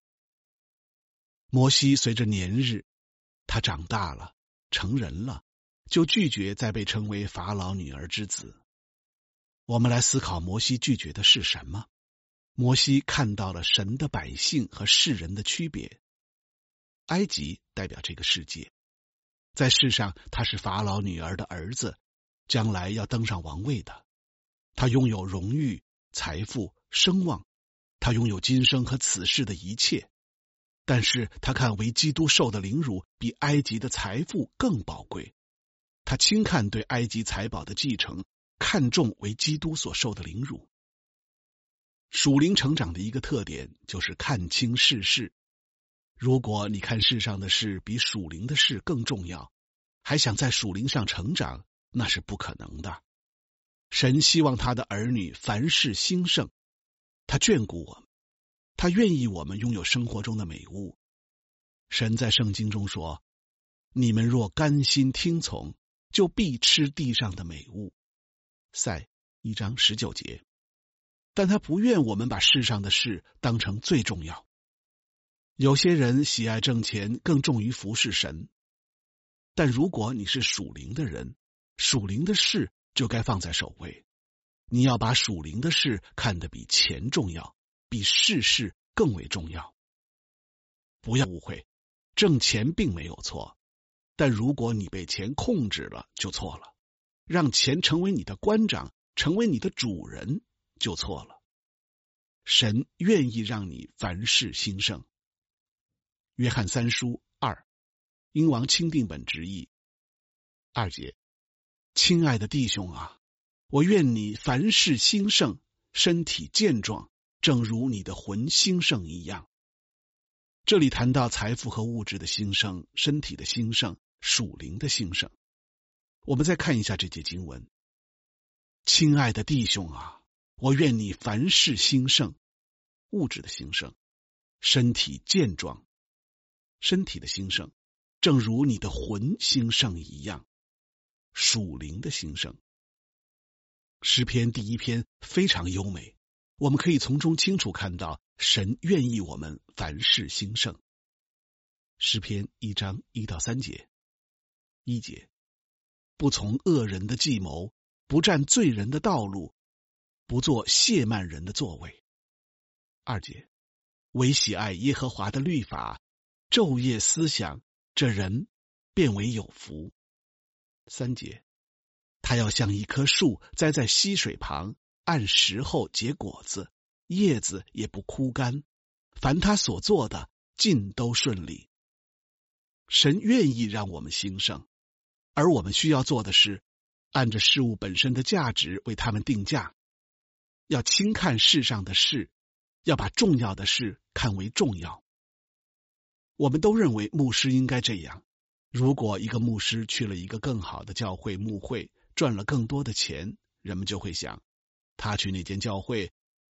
摩西随着年日，他长大了，成人了，就拒绝再被称为法老女儿之子。我们来思考摩西拒绝的是什么？摩西看到了神的百姓和世人的区别。埃及代表这个世界，在世上他是法老女儿的儿子，将来要登上王位的。他拥有荣誉、财富、声望，他拥有今生和此世的一切。但是他看为基督受的凌辱比埃及的财富更宝贵，他轻看对埃及财宝的继承，看重为基督所受的凌辱。属灵成长的一个特点就是看清世事。如果你看世上的事比属灵的事更重要，还想在属灵上成长，那是不可能的。神希望他的儿女凡事兴盛，他眷顾我们，他愿意我们拥有生活中的美物。神在圣经中说，你们若甘心听从，就必吃地上的美物。赛一章十九节。但他不愿我们把世上的事当成最重要。有些人喜爱挣钱更重于服侍神，但如果你是属灵的人，属灵的事就该放在首位。你要把属灵的事看得比钱重要，比世事更为重要。不要误会，挣钱并没有错，但如果你被钱控制了，就错了。让钱成为你的官长，成为你的主人，就错了。神愿意让你凡事兴盛。约翰三书二，英王钦定本直译。二节，亲爱的弟兄啊，我愿你凡事兴盛，身体健壮，正如你的魂兴盛一样。这里谈到财富和物质的兴盛，身体的兴盛，属灵的兴盛。我们再看一下这节经文。亲爱的弟兄啊，我愿你凡事兴盛，物质的兴盛，身体健壮，身体的兴盛，正如你的魂兴盛一样，属灵的兴盛。诗篇第一篇非常优美，我们可以从中清楚看到神愿意我们凡事兴盛。诗篇一章一到三节。一节，不从恶人的计谋，不占罪人的道路，不做亵慢人的座位。二节，唯喜爱耶和华的律法，昼夜思想，这人便为有福。三节，他要像一棵树栽在溪水旁，按时候结果子，叶子也不枯干，凡他所做的尽都顺利。神愿意让我们兴盛，而我们需要做的是按着事物本身的价值为他们定价，要轻看世上的事，要把重要的事看为重要。我们都认为牧师应该这样，如果一个牧师去了一个更好的教会牧会，赚了更多的钱，人们就会想，他去那间教会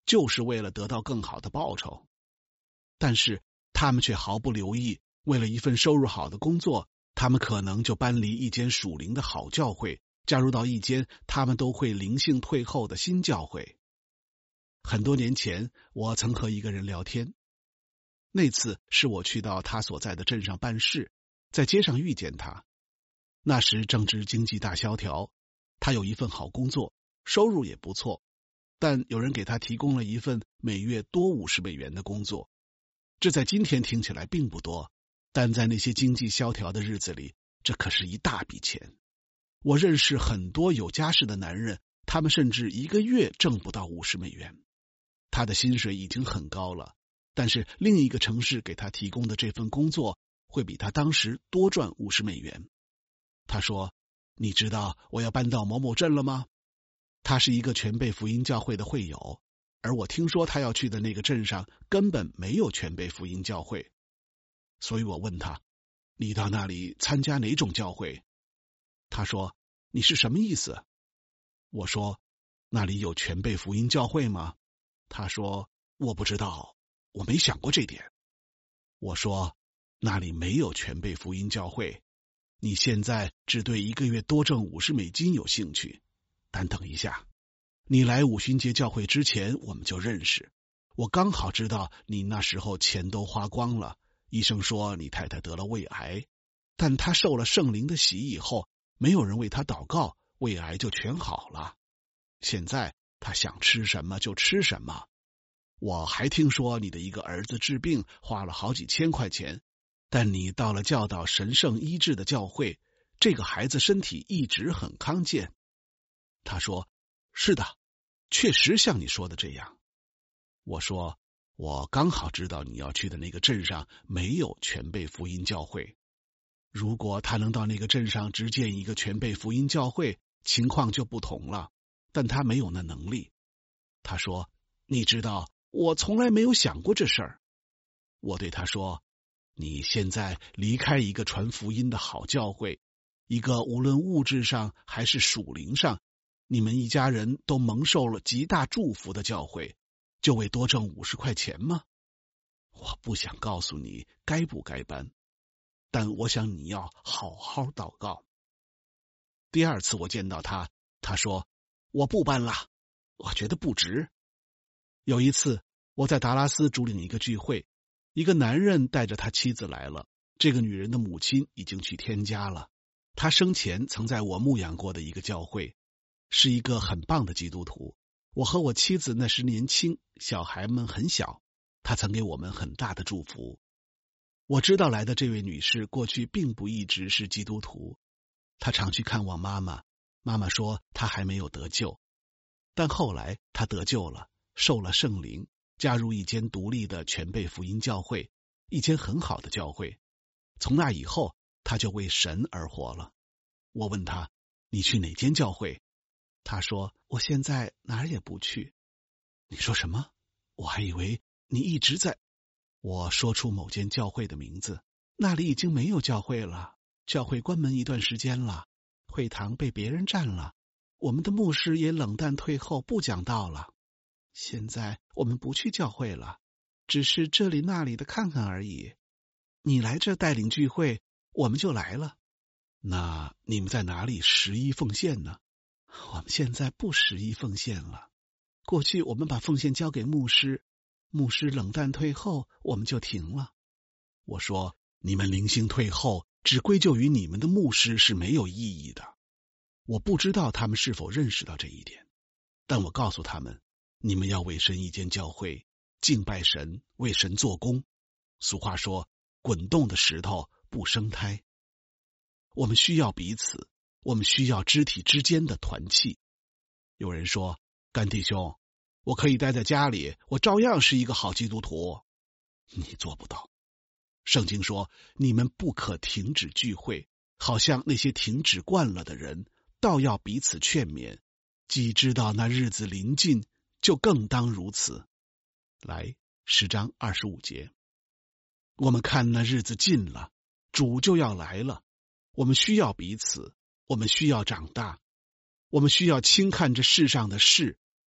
就是为了得到更好的报酬。但是他们却毫不留意，为了一份收入好的工作，他们可能就搬离一间属灵的好教会，加入到一间他们都会灵性退后的新教会。很多年前，我曾和一个人聊天，那次是我去到他所在的镇上办事，在街上遇见他。那时正值经济大萧条，他有一份好工作，收入也不错，但有人给他提供了一份每月多五十美元的工作。这在今天听起来并不多，但在那些经济萧条的日子里，这可是一大笔钱。我认识很多有家室的男人，他们甚至一个月挣不到五十美元。他的薪水已经很高了，但是另一个城市给他提供的这份工作会比他当时多赚五十美元。他说：“你知道我要搬到某某镇了吗？”他是一个全备福音教会的会友，而我听说他要去的那个镇上根本没有全备福音教会。所以我问他：“你到那里参加哪种教会？”他说：“你是什么意思？”我说：“那里有全备福音教会吗？”他说：“我不知道，我没想过这点。”我说：“那里没有全备福音教会，你现在只对一个月多挣五十美金有兴趣。但等一下，你来五旬节教会之前我们就认识，我刚好知道你那时候钱都花光了，医生说你太太得了胃癌，但她受了圣灵的洗以后，没有人为她祷告，胃癌就全好了。现在她想吃什么就吃什么。我还听说你的一个儿子治病花了好几千块钱，但你到了教导神圣医治的教会，这个孩子身体一直很康健。”他说：“是的，确实像你说的这样。”我说：“我刚好知道你要去的那个镇上没有全备福音教会。如果他能到那个镇上直建一个全备福音教会，情况就不同了，但他没有那能力。”他说：“你知道，我从来没有想过这事儿。”我对他说：“你现在离开一个传福音的好教会，一个无论物质上还是属灵上，你们一家人都蒙受了极大祝福的教会，就为多挣五十块钱吗？我不想告诉你该不该搬，但我想你要好好祷告。”第二次我见到他，他说：“我不搬了，我觉得不值。”有一次我在达拉斯主领一个聚会，一个男人带着他妻子来了，这个女人的母亲已经去天家了，他生前曾在我牧养过的一个教会，是一个很棒的基督徒。我和我妻子那时年轻，小孩们很小，他曾给我们很大的祝福。我知道来的这位女士过去并不一直是基督徒，她常去看望妈妈，妈妈说她还没有得救，但后来她得救了，受了圣灵，加入一间独立的全备福音教会，一间很好的教会。从那以后，她就为神而活了。我问她：“你去哪间教会？”她说：“我现在哪儿也不去。”你说什么？我还以为你一直在……我说出某间教会的名字，那里已经没有教会了，教会关门一段时间了，会堂被别人占了，我们的牧师也冷淡退后，不讲道了。现在我们不去教会了，只是这里那里的看看而已。你来这带领聚会，我们就来了。那你们在哪里十一奉献呢？我们现在不十一奉献了，过去我们把奉献交给牧师，牧师冷淡退后，我们就停了。我说，你们灵性退后只归咎于你们的牧师是没有意义的。我不知道他们是否认识到这一点，但我告诉他们，你们要为神一间教会，敬拜神，为神做工。俗话说，滚动的石头不生胎。我们需要彼此，我们需要肢体之间的团契。有人说，干弟兄，我可以待在家里，我照样是一个好基督徒。你做不到。圣经说，你们不可停止聚会，好像那些停止惯了的人，倒要彼此劝勉，既知道那日子临近，就更当如此。来，十章二十五节，我们看那日子近了，主就要来了，我们需要彼此，我们需要长大，我们需要轻看这世上的事，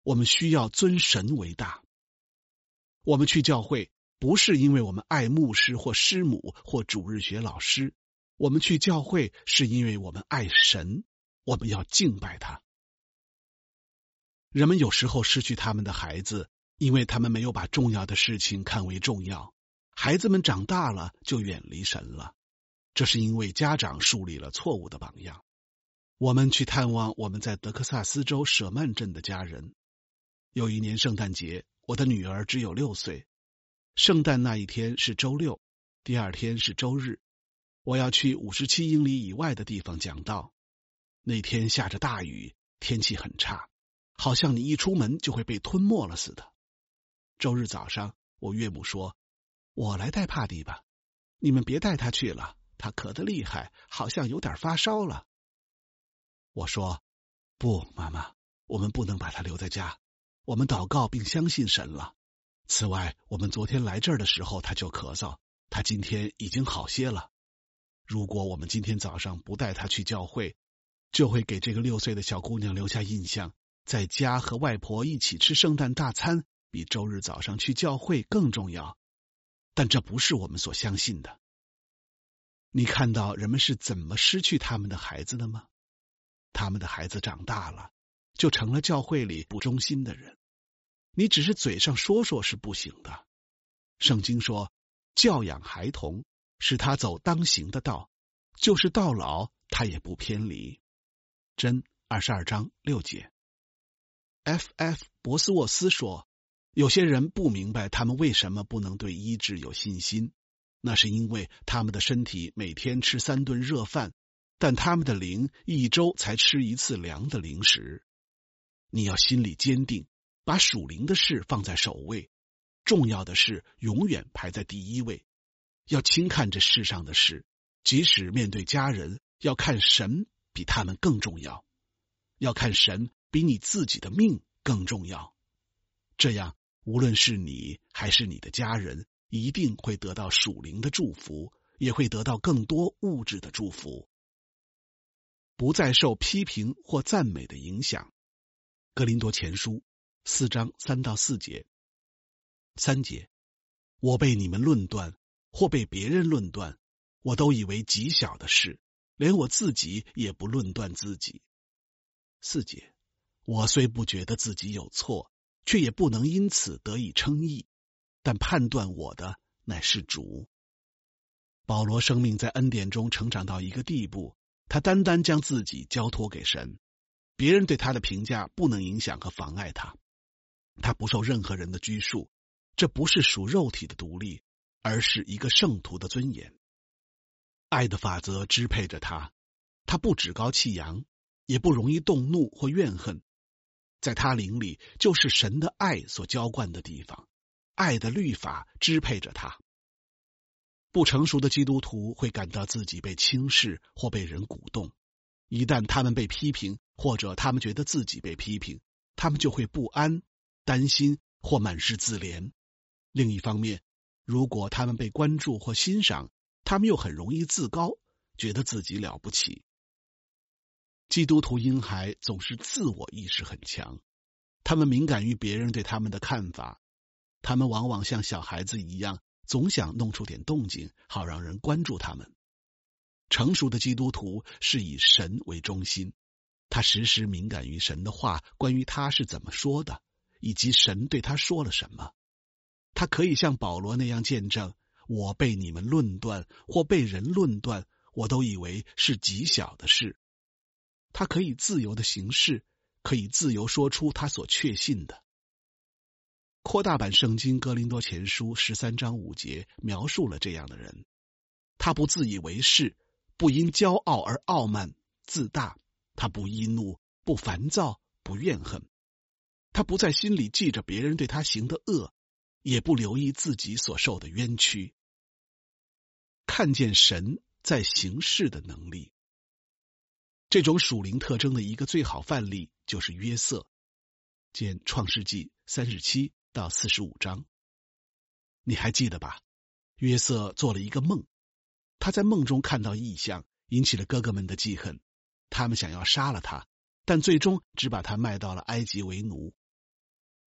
我们需要尊神为大。我们去教会不是因为我们爱牧师或师母或主日学老师，我们去教会是因为我们爱神，我们要敬拜他。人们有时候失去他们的孩子，因为他们没有把重要的事情看为重要。孩子们长大了就远离神了，这是因为家长树立了错误的榜样。我们去探望我们在德克萨斯州舍曼镇的家人。有一年圣诞节，我的女儿只有六岁。圣诞那一天是周六，第二天是周日。我要去五十七英里以外的地方讲道。那天下着大雨，天气很差，好像你一出门就会被吞没了似的。周日早上，我岳母说：“我来带帕蒂吧，你们别带他去了，他咳得厉害，好像有点发烧了。”我说：“不，妈妈，我们不能把他留在家。我们祷告并相信神了。此外，我们昨天来这儿的时候他就咳嗽，他今天已经好些了。如果我们今天早上不带他去教会，就会给这个六岁的小姑娘留下印象，在家和外婆一起吃圣诞大餐比周日早上去教会更重要。但这不是我们所相信的。你看到人们是怎么失去他们的孩子的吗？他们的孩子长大了，就成了教会里不忠心的人。你只是嘴上说说是不行的。圣经说，教养孩童，使他走当行的道，就是到老他也不偏离。箴二十二章六节。F F 博斯沃斯说，有些人不明白他们为什么不能对医治有信心，那是因为他们的身体每天吃三顿热饭，但他们的灵一周才吃一次凉的零食。你要心里坚定，把属灵的事放在首位，重要的事永远排在第一位。要轻看这世上的事，即使面对家人，要看神比他们更重要，要看神比你自己的命更重要。这样，无论是你还是你的家人，一定会得到属灵的祝福，也会得到更多物质的祝福。不再受批评或赞美的影响。哥林多前书四章三到四节。三节，我被你们论断，或被别人论断，我都以为极小的事，连我自己也不论断自己。四节，我虽不觉得自己有错，却也不能因此得以称义，但判断我的乃是主。保罗生命在恩典中成长到一个地步，他单单将自己交托给神，别人对他的评价不能影响和妨碍他。他不受任何人的拘束，这不是属肉体的独立，而是一个圣徒的尊严。爱的法则支配着他，他不趾高气扬，也不容易动怒或怨恨。在他灵里，就是神的爱所浇灌的地方，爱的律法支配着他。不成熟的基督徒会感到自己被轻视或被人鼓动，一旦他们被批评，或者他们觉得自己被批评，他们就会不安、担心或满是自怜。另一方面，如果他们被关注或欣赏，他们又很容易自高，觉得自己了不起。基督徒婴孩总是自我意识很强，他们敏感于别人对他们的看法，他们往往像小孩子一样，总想弄出点动静，好让人关注他们。成熟的基督徒是以神为中心，他时时敏感于神的话，关于他是怎么说的，以及神对他说了什么。他可以像保罗那样见证，我被你们论断或被人论断，我都以为是极小的事。他可以自由的行事，可以自由说出他所确信的。扩大版圣经哥林多前书十三章五节描述了这样的人，他不自以为是，不因骄傲而傲慢自大，他不易怒，不烦躁，不怨恨。他不在心里记着别人对他行的恶，也不留意自己所受的冤屈。看见神在行事的能力。这种属灵特征的一个最好范例就是约瑟，见创世纪三十七到四十五章。你还记得吧？约瑟做了一个梦，他在梦中看到异象，引起了哥哥们的记恨，他们想要杀了他，但最终只把他卖到了埃及为奴。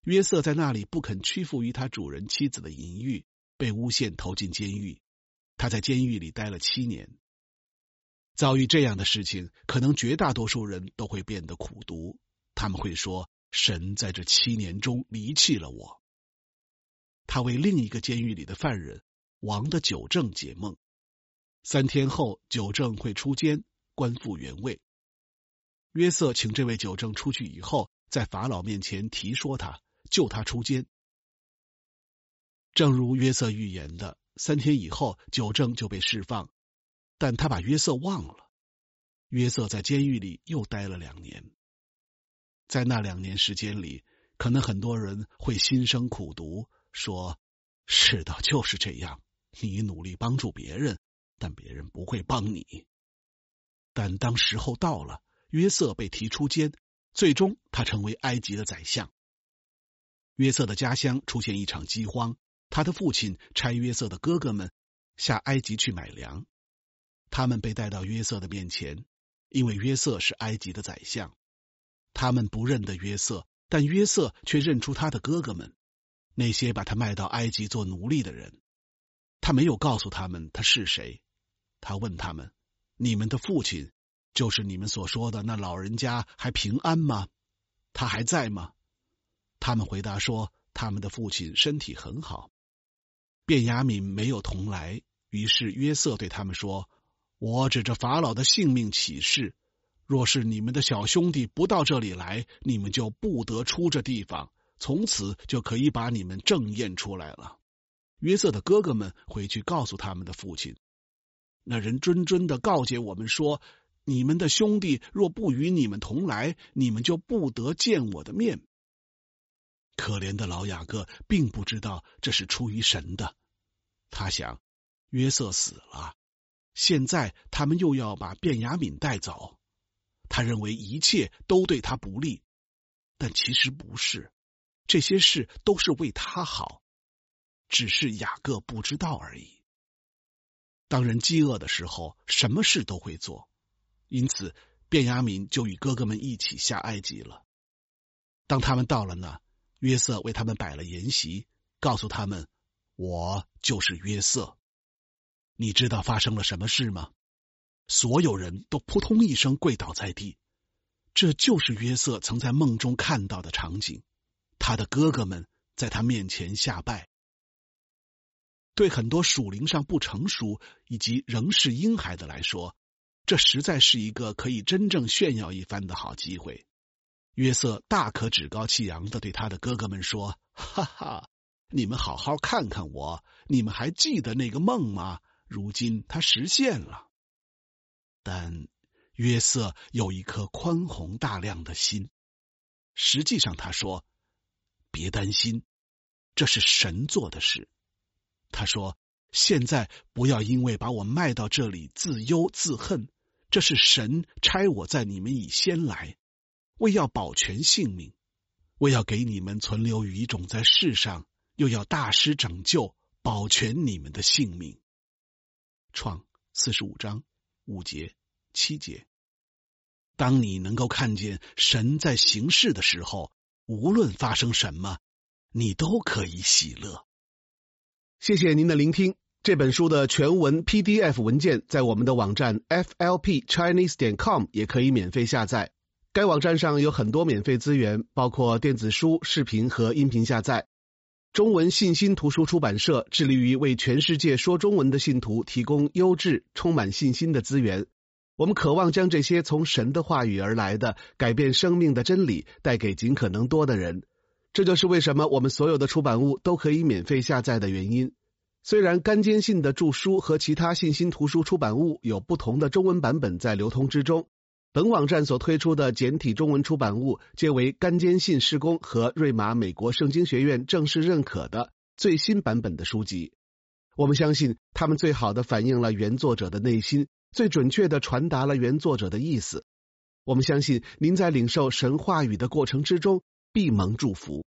约瑟在那里不肯屈服于他主人妻子的淫欲，被诬陷投进监狱。他在监狱里待了七年。遭遇这样的事情，可能绝大多数人都会变得苦毒，他们会说，神在这七年中离弃了我。他为另一个监狱里的犯人王的酒政解梦，三天后酒政会出监，官复原位。约瑟请这位酒政出去以后，在法老面前提说他，救他出监。正如约瑟预言的，三天以后酒政就被释放，但他把约瑟忘了。约瑟在监狱里又待了两年。在那两年时间里，可能很多人会心生苦毒，说，是的，就是这样，你努力帮助别人，但别人不会帮你。但当时候到了，约瑟被提出监，最终他成为埃及的宰相。约瑟的家乡出现一场饥荒，他的父亲差约瑟的哥哥们下埃及去买粮。他们被带到约瑟的面前，因为约瑟是埃及的宰相。他们不认得约瑟，但约瑟却认出他的哥哥们，那些把他卖到埃及做奴隶的人。他没有告诉他们他是谁。他问他们，你们的父亲，就是你们所说的那老人家，还平安吗？他还在吗？他们回答说，他们的父亲身体很好。便雅悯没有同来，于是约瑟对他们说，我指着法老的性命起誓，若是你们的小兄弟不到这里来，你们就不得出这地方，从此就可以把你们正验出来了。约瑟的哥哥们回去告诉他们的父亲，那人谆谆地告诫我们说，你们的兄弟若不与你们同来，你们就不得见我的面。可怜的老雅各并不知道这是出于神的。他想，约瑟死了，现在他们又要把便雅悯带走。他认为一切都对他不利，但其实不是，这些事都是为他好，只是雅各不知道而已。当人饥饿的时候，什么事都会做，因此便雅悯就与哥哥们一起下埃及了。当他们到了那，约瑟为他们摆了筵席，告诉他们，我就是约瑟。你知道发生了什么事吗？所有人都扑通一声跪倒在地。这就是约瑟曾在梦中看到的场景，他的哥哥们在他面前下拜。对很多属灵上不成熟以及仍是婴孩的来说，这实在是一个可以真正炫耀一番的好机会。约瑟大可趾高气扬地对他的哥哥们说，哈哈，你们好好看看我，你们还记得那个梦吗？如今它实现了。但约瑟有一颗宽宏大量的心，实际上他说，别担心，这是神做的事。他说，现在不要因为把我卖到这里自忧自恨，这是神差我在你们以先来，为要保全性命，为要给你们存留余种在世上，又要大施拯救，保全你们的性命。创四十五章五节七节。当你能够看见神在行事的时候，无论发生什么，你都可以喜乐。 谢谢您的聆听。这本书的全文 P D F 文件在我们的网站 F L P Chinese 点 com 也可以免费下载。该网站上有很多免费资源，包括电子书、视频和音频下载。中文信心图书出版社致力于为全世界说中文的信徒提供优质、充满信心的资源。我们渴望将这些从神的话语而来的改变生命的真理带给尽可能多的人。这就是为什么我们所有的出版物都可以免费下载的原因。虽然甘坚信的著书和其他信心图书出版物有不同的中文版本在流通之中，本网站所推出的简体中文出版物皆为甘坚信事工和瑞玛美国圣经学院正式认可的最新版本的书籍。我们相信他们最好地反映了原作者的内心，最准确地传达了原作者的意思。我们相信您在领受神话语的过程之中必蒙祝福。